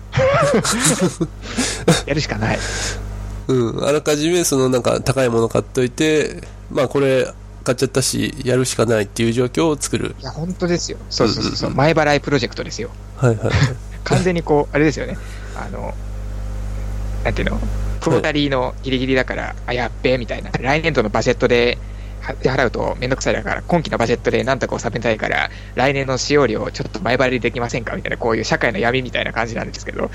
Speaker 1: やるしかない。
Speaker 2: うん、あらかじめそのなんか高いもの買っといて、まあこれ買っちゃったしやるしかないっていう状況を作る。
Speaker 1: いや本当ですよ。そうそうそうそう、うんうん、前払いプロジェクトですよ。
Speaker 2: はいはい。
Speaker 1: 完全にこうあれですよね。あのなんていうの、クォータリーのギリギリだから、はい、あやっべえみたいな。来年度のバジェットで払うとめんどくさいだから、今期のバジェットでなんとか収めたいから、来年の使用量をちょっと前払いできませんかみたいな、こういう社会の闇みたいな感じなんですけど。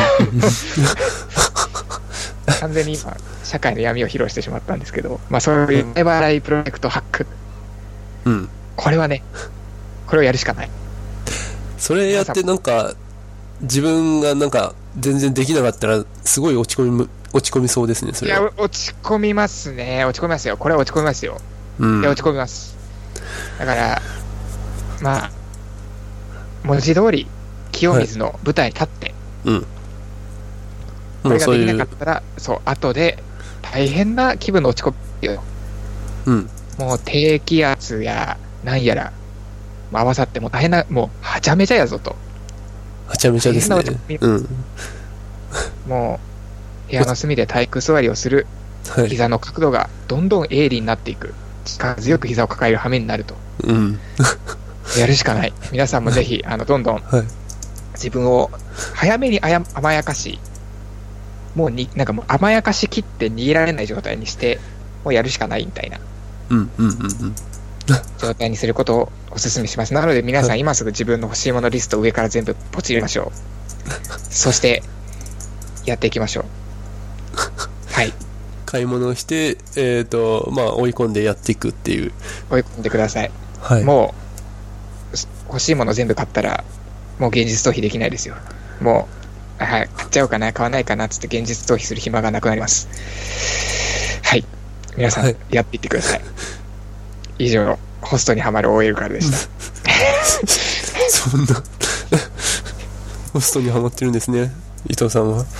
Speaker 1: 完全に今、社会の闇を披露してしまったんですけど、まあそういう前払いプロジェクトハック。
Speaker 2: うん。
Speaker 1: これはね、これをやるしかない。
Speaker 2: それやってなんか、自分がなんか全然できなかったら、すごい落ち込み、落ち込みそうですね、それは。
Speaker 1: いや、落ち込みますね。落ち込みますよ。これは落ち込みますよ。うん。で、落ち込みます。だから、まあ、文字通り、清水の舞台に立って、はい、うん。これができなかったら、そう、後で大変な気分の落ち込みよ。
Speaker 2: うん。
Speaker 1: もう低気圧やなんやら、合わさっても大変な、もうはちゃめちゃやぞと。
Speaker 2: はちゃめちゃですね。うん。
Speaker 1: もう部屋の隅で体育座りをする、はい、膝の角度がどんどん鋭利になっていく。力強く膝を抱える羽目になると。
Speaker 2: うん。
Speaker 1: やるしかない。皆さんもぜひあのどんどん自分を早めにあや甘やかし。もうになんかもう甘やかしきって逃げられない状態にしてもうやるしかないみたいな、
Speaker 2: うんうんうんうん、
Speaker 1: 状態にすることをお勧めします。なので皆さん今すぐ自分の欲しいものリストを上から全部ポチりましょう。そしてやっていきましょう。はい。
Speaker 2: 買い物をして、えーとまあ、追い込んでやっていくっていう。
Speaker 1: 追い込んでください。
Speaker 2: はい、
Speaker 1: もう欲しいもの全部買ったらもう現実逃避できないですよ。もうはい、買っちゃおうかな、買わないかなっつって現実逃避する暇がなくなります。はい、皆さん、はい、やっていってください。以上、ホストにハマる オーエル からでした。
Speaker 2: そんなホストにハマってるんですね、伊藤さんは。いや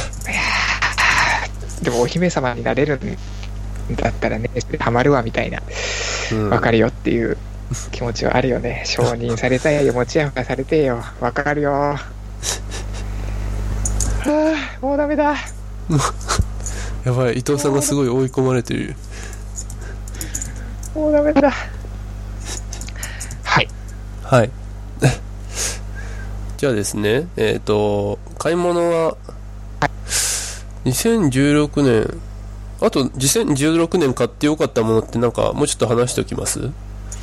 Speaker 1: でもお姫様になれるんだったらね、ハマるわみたいな、うん、分かるよっていう気持ちはあるよね。承認されたいよ、持ちやかされてよ、分かるよ。はあ、もうダメだ。
Speaker 2: やばい、伊藤さんがすごい追い込まれてる。
Speaker 1: もうダメだ。はい。
Speaker 2: はい。じゃあですね、えっと、買い物は、にせんじゅうろくねん、あとにせんじゅうろくねん買ってよかったものってなんかもうちょっと話しておきます？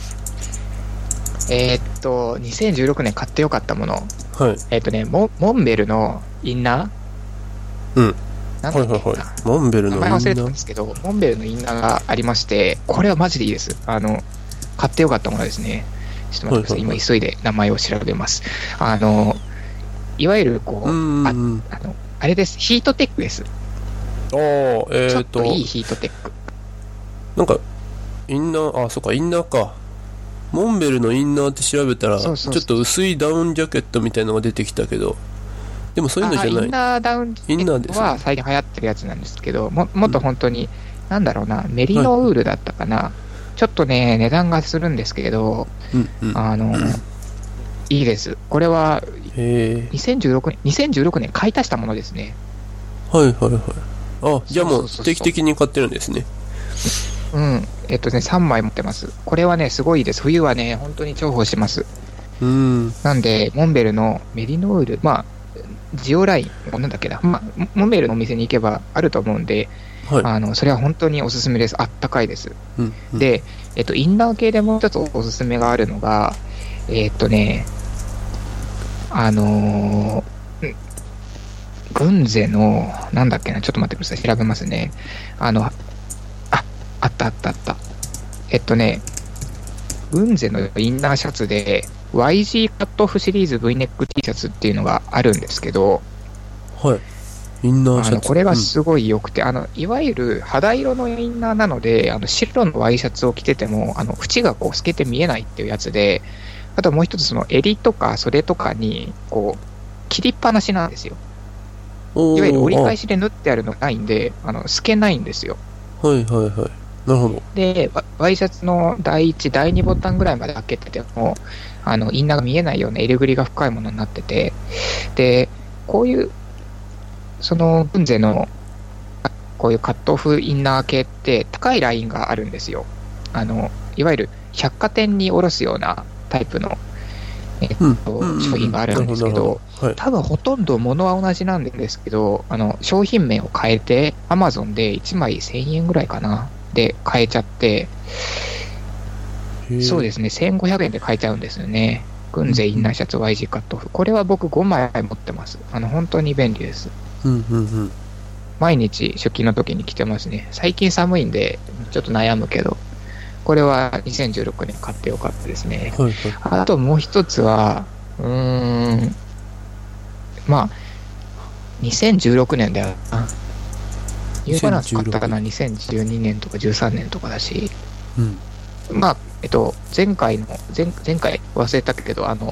Speaker 1: えー、っと、にせんじゅうろくねん買ってよかったもの。
Speaker 2: はい。
Speaker 1: えー、っとね、モ、モンベルのインナ
Speaker 2: ーうん。
Speaker 1: なんだっけ、
Speaker 2: はいはいはい。モンベルのインナー。
Speaker 1: 名前忘れてたんですけど、モンベルのインナーがありまして、これはマジでいいです。あの、買ってよかったものですね。ちょっと待ってください。はいはいはい、今急いで名前を調べます。あの、いわゆるこう、
Speaker 2: うんうん、
Speaker 1: あ, あの、あれです。ヒートテックです。
Speaker 2: ああ、えー、っと。
Speaker 1: ちょっといいヒートテック。
Speaker 2: なんか、インナー、あ、そうか、インナーか。モンベルのインナーって調べたら、そうそうそう、ちょっと薄いダウンジャケットみたいなのが出てきたけど、でもそういうのじゃない。
Speaker 1: インナーダウンジャケットは最近流行ってるやつなんですけど、も, もっと本当に、うん、なんだろうな、メリノウールだったかな。はい、ちょっとね、値段がするんですけど、うんうん、あの、いいです。これは、にせんじゅうろくねん、にせんじゅうろくねん買い足したものですね。
Speaker 2: はいはいはい。あ、じゃあもう定期的に買ってるんですね。
Speaker 1: うん。えっとね、さんまい持ってます。これはね、すごいです。冬はね、本当に重宝します。
Speaker 2: うん。
Speaker 1: なんで、モンベルのメリノール、まあ、ジオライン、なんだっけな、まあ、モンベルのお店に行けばあると思うんで、はい、あの、それは本当におすすめです。あったかいです。うんうん、で、えっと、インナー系でもう一つおすすめがあるのが、えっとね、あのー、グンゼの、なんだっけな、ちょっと待ってください、調べますね。あの、あ、あったあったあった。えっとね、グンゼのインナーシャツで、ワイジー カットオフシリーズ V ネック T シャツっていうのがあるんですけど、
Speaker 2: はい。インナーシャツ。
Speaker 1: あのこれがすごい良くて、うん、あの、いわゆる肌色のインナーなので、あの白のワイシャツを着てても、あの、縁がこう透けて見えないっていうやつで、あともう一つその襟とか袖とかに、こう、切りっぱなしなんですよ。いわゆる折り返しで縫ってあるのがないんで、あの透けないんですよ。
Speaker 2: はいはいはい。なるほど。
Speaker 1: で、ワイシャツのだいいち、だいにボタンぐらいまで開けてても、あのインナーが見えないような襟ぐりが深いものになってて、で、こういう、そのグンゼのこういうカットオフインナー系って高いラインがあるんですよ。あのいわゆる百貨店に卸すようなタイプの、えっとうん、商品があるんですけど、はい、多分ほとんど物は同じなんですけど、あの商品名を変えて Amazon でいちまいせんえんぐらいかなで買えちゃって、そうですね、せんごひゃくえんで買えちゃうんですよね。グンゼインナーシャツ ワイジー カットオフ、これは僕ごまい持ってます。あの本当に便利です。
Speaker 2: うんうんうん、
Speaker 1: 毎日出勤の時に着てますね。最近寒いんでちょっと悩むけど、これはにせんじゅうろくねん買ってよかったですね。はいはい、あともう一つは、うーん、まあ、にせんじゅうろくねんだよな。ニューバランス買ったかな、にせんじゅうにねんとかじゅうさんねんとかだし、うん、まあ、えっと、前回の、前, 前回忘れたけど、あの、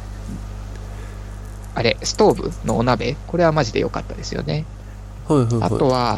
Speaker 1: あれ、ストーブのお鍋、これはマジで良かったですよね。
Speaker 2: はいはいはい、
Speaker 1: あとは、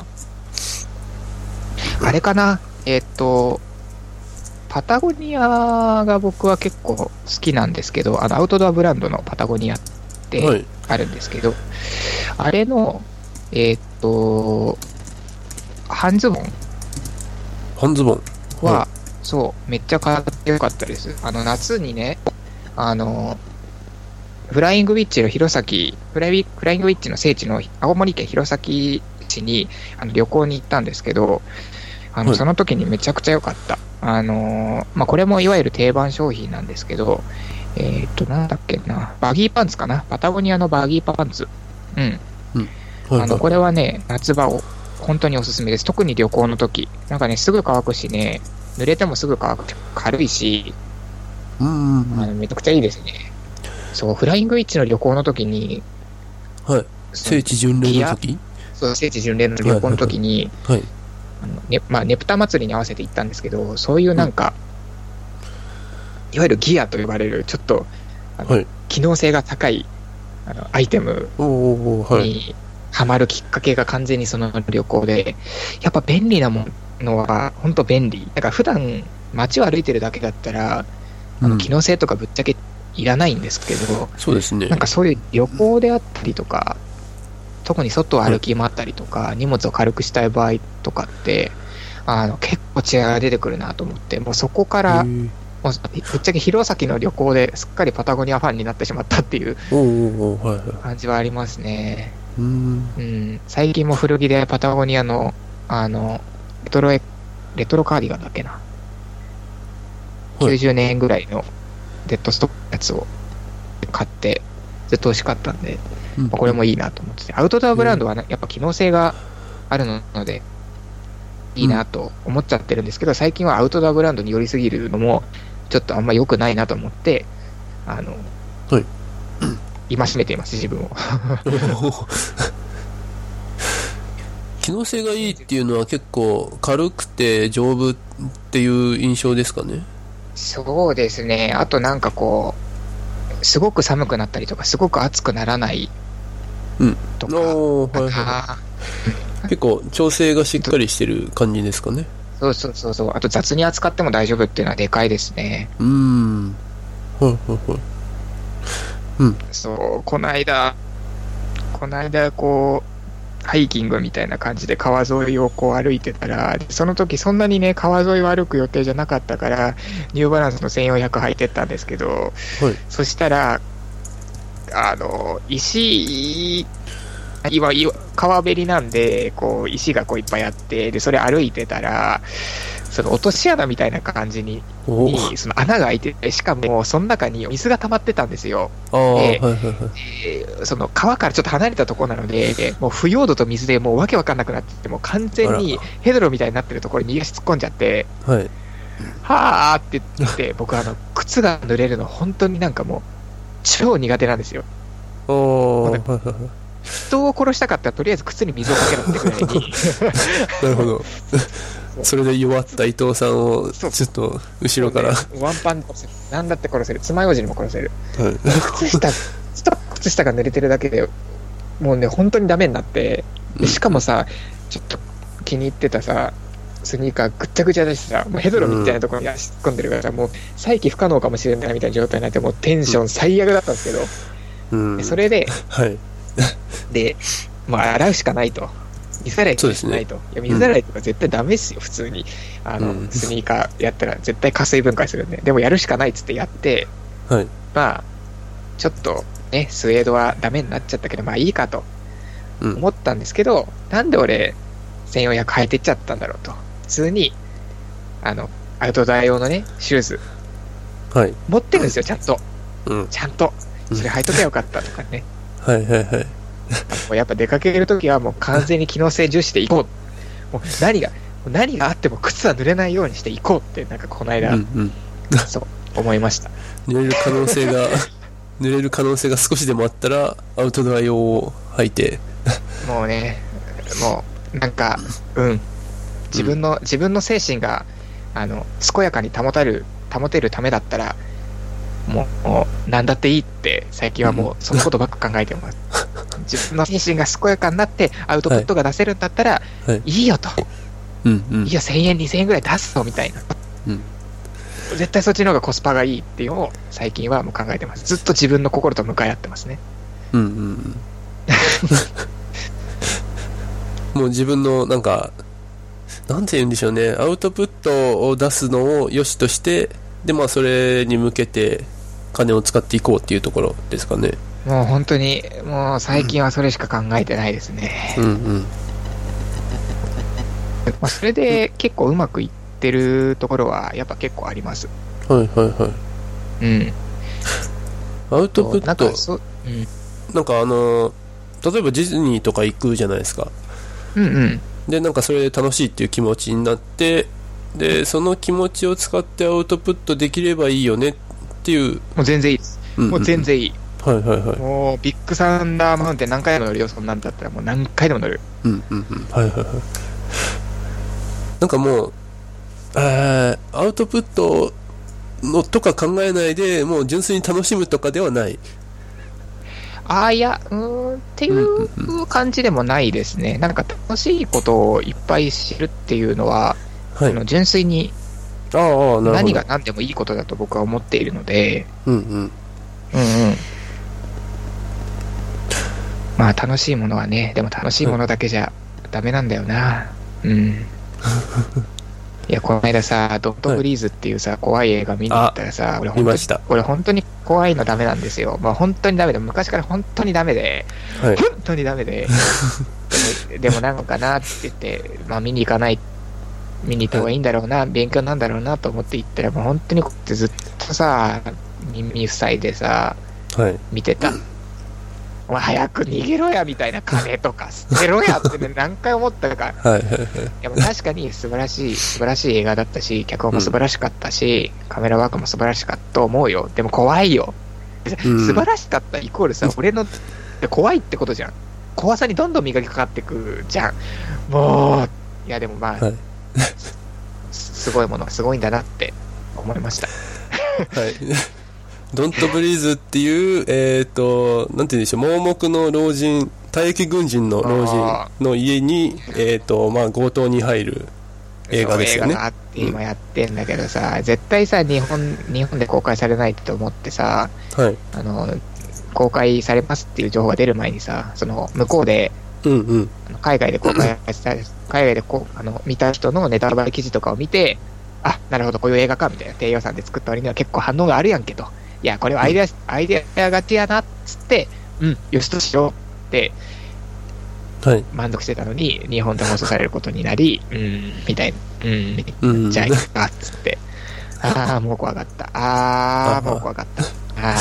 Speaker 1: あれかな、えっと、パタゴニアが僕は結構好きなんですけど、あのアウトドアブランドのパタゴニアってあるんですけど、はい、あれの、えっと、半ズボン
Speaker 2: 半ズボン
Speaker 1: は、はい、そう、めっちゃ買ってよかったです。あの、夏にね、あの、フライングウィッチの弘前、フライフライングウィッチの聖地の青森県弘前市にあの旅行に行ったんですけど、あの、はい、その時にめちゃくちゃ良かった。あのー、まあ、これもいわゆる定番商品なんですけど、えっと、なんだっけな、バギーパンツかな、パタゴニアのバギーパンツ。うん。うん。はいはい、あの、これはね、夏場を本当におすすめです。特に旅行の時。なんかね、すぐ乾くしね、濡れてもすぐ乾く、軽いし、
Speaker 2: うんうんうん、
Speaker 1: あのめちゃくちゃいいですね。そう、フライングウィッチの旅行の時に、
Speaker 2: はい。聖地巡礼の時？
Speaker 1: そう、聖地巡礼の旅行の時に、
Speaker 2: はいはいはい、
Speaker 1: あのね、まあ、ねぷた祭りに合わせて行ったんですけど、そういうなんか、うん、いわゆるギアと呼ばれるちょっとあの、はい、機能性が高いあのアイテムにハマるきっかけが完全にその旅行で、やっぱ便利なものは本当便利。だから普段街を歩いてるだけだったら、あの機能性とかぶっちゃけいらないんですけど、
Speaker 2: そうですね。
Speaker 1: なんかそういう旅行であったりとか、 特に外を歩き回ったりとか、荷物を軽くしたい場合とかって、あの、結構違いが出てくるなと思って、もうそこから、もうぶっちゃけ弘前の旅行ですっかりパタゴニアファンになってしまったっていう感じはありますね。うん、うん、最近も古着でパタゴニアの、あの、レトロエ、レトロカーディガンだっけな。きゅうじゅうねんぐらいのデッドストックのやつを買って、ずっと欲しかったんで、うん、これもいいなと思ってて、アウトドアブランドは、ね、やっぱ機能性があるので、いいなと思っちゃってるんですけど、最近はアウトドアブランドに寄りすぎるのも、ちょっとあんま良くないなと思って、あの、はい、戒めています、自分を。
Speaker 2: 機能性がいいっていうのは結構軽くて丈夫っていう印象ですかね。
Speaker 1: そうですね。あとなんかこう、すごく寒くなったりとか、すごく暑くならないとか、うんはいはい、
Speaker 2: 結構調整がしっかりしてる感じですかね。
Speaker 1: そうそうそうそう。あと雑に扱っても大丈夫っていうのはでかいですね。
Speaker 2: うーん。はいはいはい。
Speaker 1: うん。そう、この間、この間こう、ハイキングみたいな感じで川沿いをこう歩いてたら、その時そんなにね、川沿いを歩く予定じゃなかったから、ニューバランスのせんよんひゃく履いてったんですけど、はい、そしたら、あの、石、今、川べりなんで、こう、石がこういっぱいあって、で、それ歩いてたら、その落とし穴みたいな感じに、にその穴が開いてて、しかも、その中に水が溜まってたんですよ。で、はいはいはい、その川からちょっと離れたところなので、もう腐葉土と水でもうわけわかんなくなってて、もう完全にヘドロみたいになってるところに右足突っ込んじゃって、はい、はーって言って、僕あの、靴が濡れるの本当になんかもう、超苦手なんですよ。おー。人を殺したかったらとりあえず靴に水をかけろってぐらいに
Speaker 2: なるほどそれで弱った伊藤さんをちょっと後ろから、ね、
Speaker 1: ワンパン殺せる、なんだって殺せる、爪楊枝にも殺せる、はい、靴下靴下が濡れてるだけでもうね本当にダメになって、でしかもさ、うん、ちょっと気に入ってたさスニーカーぐっちゃぐちゃだしさ、もうヘドロみたいなところに足突っ込んでるからさ、うん、もう再起不可能かもしれないみたいな状態になって、もうテンション最悪だったんですけど、うん、それで、はいで、まあ、洗うしかないと。水洗いしかないと。ね、いや水洗いとか絶対ダメですよ、うん、普通に。あの、うん、スニーカーやったら絶対加水分解するんで。でもやるしかないっつってやって、はい、まあ、ちょっとね、スウェードはダメになっちゃったけど、まあいいかと思ったんですけど、うん、なんで俺、せんよんひゃく履いてっちゃったんだろうと。普通に、あの、アウトドア用のね、シューズ、はい、持ってるんですよ、ちゃんと。うん、ちゃんと。それ履いとけばよかったとかね。
Speaker 2: はいはいはい。
Speaker 1: もうやっぱ出かけるときはもう完全に機能性重視で行こう。もう何が、何があっても靴は濡れないようにして行こうって、なんかこの間、うんうん、そう、思いました。
Speaker 2: 濡れる可能性が、濡れる可能性が少しでもあったら、アウトドア用を履いて。
Speaker 1: もうね、もう、なんか、うん。自分の、うん、自分の精神が、あの、健やかに保たる、保てるためだったら、もう、もう何だっていいって最近はもうそのことばっか考えてます、うん、自分の精神が健やかになってアウトプットが出せるんだったら、はい、いいよと、うんうん、いいよせんえんにせんえんぐらい出すぞみたいな、うん、絶対そっちの方がコスパがいいっていうのを最近はもう考えてます。ずっと自分の心と向かい合ってますね。うんうん、
Speaker 2: もう自分のなんかなんて言うんでしょうね、アウトプットを出すのを良しとして、でまあそれに向けて金を使っていこうっていうところですかね。
Speaker 1: もう本当にもう最近はそれしか考えてないですね。うんうん。まあ、それで結構うまくいってるところはやっぱ結構あります。
Speaker 2: はいはいはい。うん。アウトプットなんか、そ、うん、なんかあの例えばディズニーとか行くじゃないですか。うんうん。でなんかそれで楽しいっていう気持ちになって、でその気持ちを使ってアウトプットできればいいよねっていう。
Speaker 1: もう全然いいです、うんうんうん、もう全然いい、
Speaker 2: はいはいはい、
Speaker 1: もうビッグサンダーマウンテン何回でも乗るよ。そんなんだったらもう何回でも乗る。うんうんうん、はいはいはい。
Speaker 2: なんかもうあアウトプットのとか考えないでもう純粋に楽しむとかではない。
Speaker 1: ああいやうーんっていう感じでもないですね、うんうんうん、なんか楽しいことをいっぱい知るっていうのは、はい、あの純粋に何が何でもいいことだと僕は思っているので、うんうんうんうん、ままあ楽しいものはね、でも楽しいものだけじゃダメなんだよな。うん。いや、この間さ、ドットフリーズっていうさ、はい、怖い映画見に行ったらさ、俺本当に、俺本当に怖いのダメなんですよ。まあ本当にダメで、昔から本当にダメで、はい、本当にダメで、でも、でもなんかなって言って、まあ見に行かない、見に行った方がいいんだろうな、はい、勉強なんだろうなと思って行ったら、もう本当にこうやってずっとさ、耳塞いでさ、はい、見てた。お前早く逃げろやみたいな、金とか捨てろやってね、何回思ったか。はいはいはい。でも確かに素晴らしい、素晴らしい映画だったし、脚本も素晴らしかったし、うん、カメラワークも素晴らしかったと思うよ。でも怖いよ。うん、素晴らしかったイコールさ、俺の、怖いってことじゃん。怖さにどんどん磨きかかってくじゃん。もう、いやでもまあ、はい、すごいものがすごいんだなって思いました。
Speaker 2: はい。ドントブリーズっていう、えっと、なんて言うんでしょう、盲目の老人、退役軍人の老人の家に、えっと、まあ、強盗に入る映画ですよね。映画があって
Speaker 1: 今やってんだけどさ、うん、絶対さ、日本、日本で公開されないと思ってさ、はい、あの、公開されますっていう情報が出る前にさ、その、向こうで、うんうん、海外で公開され、海外でこう、あの、見た人のネタバレ記事とかを見て、あ、なるほど、こういう映画か、みたいな、低予算で作った割には結構反応があるやんけど。いや、これはアイデア、うん、アイデア勝ちやなっつって、うん、よしとしようって、はい、満足してたのに、日本で放送されることになり、うん、みたいな、うん、うん、じゃあ行くかっつって、ああ、もう怖かった、ああ、もう怖かった、ああ。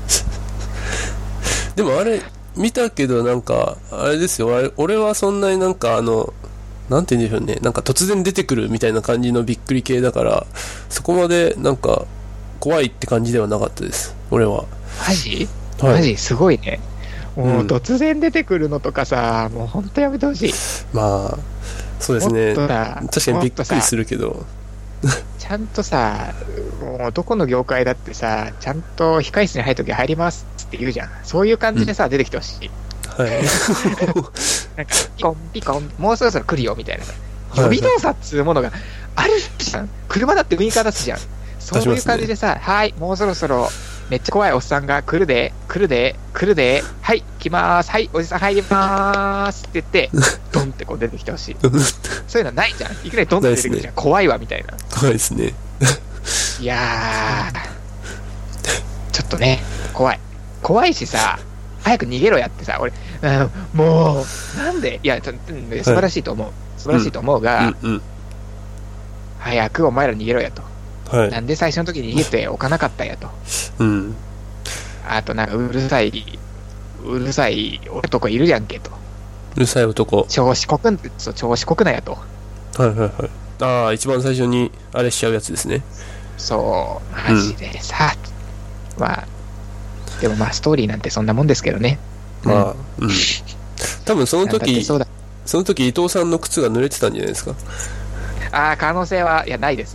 Speaker 2: でもあれ、見たけど、なんか、あれですよ、あれ俺はそんなになんか、あの、なんて言うんでしょうね、なんか突然出てくるみたいな感じのびっくり系だから、そこまで、なんか、怖いって感じではなかったです俺は。
Speaker 1: マジ、はい、マジすごいね。もう突然出てくるのとかさ、うん、もう本当やめてほしい。
Speaker 2: まあそうですね、確かにびっくりするけど
Speaker 1: ちゃんとさ、もうどこの業界だってさ、ちゃんと控室に入るとき入りますって言うじゃん。そういう感じでさ、うん、出てきてほしい。はいなんかピコンピコンもうそろそろ来るよみたいな予備動作っつうものがあるじゃん。車だってウインカー出すじゃん。そういう感じでさ、ね、はい、もうそろそろめっちゃ怖いおっさんが来るで、来るで、来るで、はい、来まーす、はい、おじさん入りまーすって言って、ドンってこう出てきてほしい。そういうのないじゃん。いきなりドンって出てくるじゃん。ね、怖いわみたいな。
Speaker 2: 怖いですね。
Speaker 1: いやー、ちょっとね、怖い。怖いしさ、早く逃げろやってさ、俺、うん、もう、なんで、いや、素晴らしいと思う。はい、素晴らしいと思うが、うんうんうん、早くお前ら逃げろやと。はい、なんで最初の時に逃げておかなかったんやと、うん、あとなんかうるさいうるさい男いるやんけと、
Speaker 2: うるさい男
Speaker 1: 調子こくそう調子こくなやと、
Speaker 2: はいはいはい、ああ一番最初にあれしちゃうやつですね。
Speaker 1: そうマジでさ、うん、まあでもまあストーリーなんてそんなもんですけどね。
Speaker 2: まあ、うん、多分その時そうだその時伊藤さんの靴が濡れてたんじゃないですか。
Speaker 1: ああ、可能性は、いや、ないです。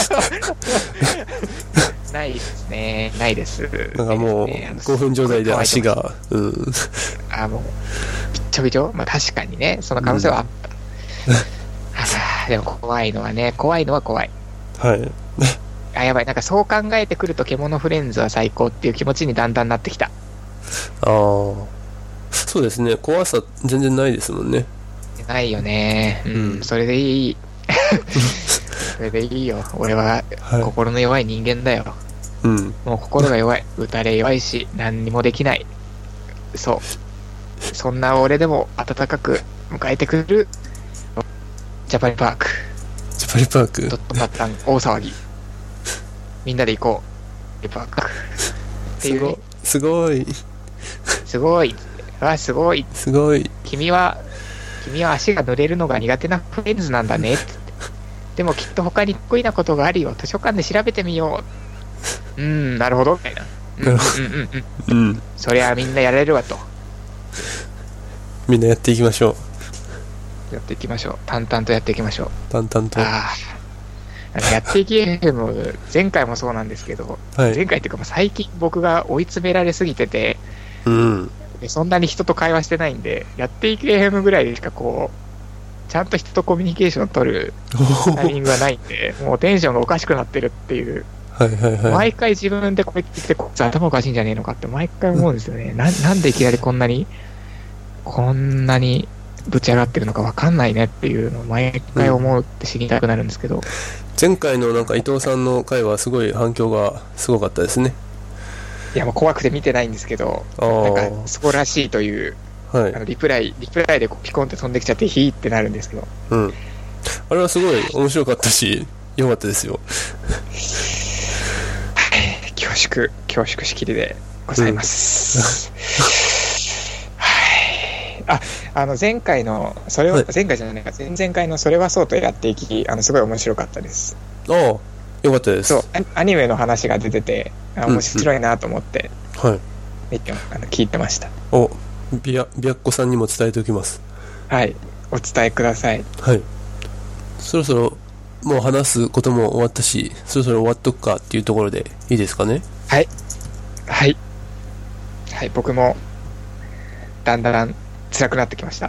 Speaker 1: ないですね。ないです。
Speaker 2: なんかもう、興奮状態で足が、うん。
Speaker 1: ああ、もう、びっちょびちょ。まあ確かにね、その可能性はあった。うん、あでも怖いのはね、怖いのは怖い。はい。あ、やばい。なんかそう考えてくると、獣フレンズは最高っていう気持ちにだんだんなってきた。あ
Speaker 2: あ。そうですね。怖さ全然ないですもんね。
Speaker 1: ないよね。うん。うん、それでいい。それでいいよ。俺は心の弱い人間だよ、はい、うんもう心が弱い、打たれ弱いし何にもできない。そうそんな俺でも温かく迎えてくれるジャパニパーク。
Speaker 2: ジャパニパーク
Speaker 1: ドットパッタン大騒ぎみんなで行こうジャパニパークっていう、ね、
Speaker 2: すごい
Speaker 1: すごいあすごい
Speaker 2: すごい
Speaker 1: 君は君は足が濡れるのが苦手なフレンズなんだねって。でもきっと他に得意なことがあるよ。図書館で調べてみよう。うーん、なるほどみたいな。うんうんうんうん。うん。そりゃみんなやれるわと。
Speaker 2: みんなやっていきましょ
Speaker 1: う。やっていきましょう。淡々とやっていきましょう。
Speaker 2: 淡々と。
Speaker 1: ああ。やっていきも前回もそうなんですけど、はい、前回っていうか最近僕が追い詰められすぎてて。うん。そんなに人と会話してないんで、やっていく エフエム ぐらいでしかこうちゃんと人とコミュニケーションを取るタイミングがないんでもうテンションがおかしくなってるっていう、はいはいはい、毎回自分でこう言ってきてこいつ頭おかしいんじゃねえのかって毎回思うんですよね。 な, なんでいきなりこんなにこんなにぶち上がってるのか分かんないねっていうのを毎回思って知りたくなるんですけど、うん、
Speaker 2: 前回のなんか伊藤さんの回はすごい反響がすごかったですね。
Speaker 1: いやもう怖くて見てないんですけど、なんかそこらしいという、はい、あのリプライリプライでピコンって飛んできちゃってヒーってなるんですけど、
Speaker 2: うん、あれはすごい面白かったし良かったですよ。
Speaker 1: はい、恐縮恐縮しきりでございます、うん、はいああの前回のそれを、はい、前回じゃないか前々回のそれはそうとやっていき、あのすごい面白かったです。
Speaker 2: ああよかったです。
Speaker 1: そうアニメの話が出てて面白いなと思って、
Speaker 2: うんうん、はい
Speaker 1: あの聞いてました。
Speaker 2: おビアビアッコさんにも伝えておきます。
Speaker 1: はいお伝えください。
Speaker 2: はいそろそろもう話すことも終わったし、そろそろ終わっとくかっていうところでいいですかね。
Speaker 1: はいはいはい僕もだんだん辛くなってきました。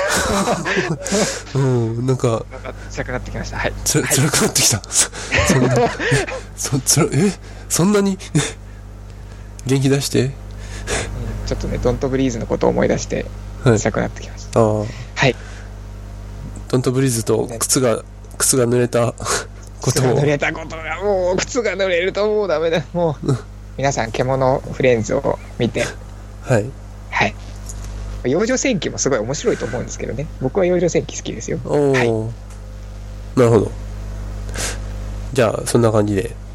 Speaker 2: うんなんか
Speaker 1: 辛くなってきました。はい
Speaker 2: つ辛くなってきた。そんなそつらえそんなに元気出して、うん、
Speaker 1: ちょっとねドントブリーズのことを思い出して辛くなってきました。
Speaker 2: はい、あ
Speaker 1: はい
Speaker 2: ドントブリーズと靴が靴が濡れたことを
Speaker 1: 靴が濡れたことがもう靴が濡れるともうダメだ。もう皆さん獣フレンズを見て
Speaker 2: はい
Speaker 1: はい幼女戦記もすごい面白いと思うんですけどね。僕は幼女戦記好きですよ。
Speaker 2: お、はい、なるほど。じゃあそんな感じで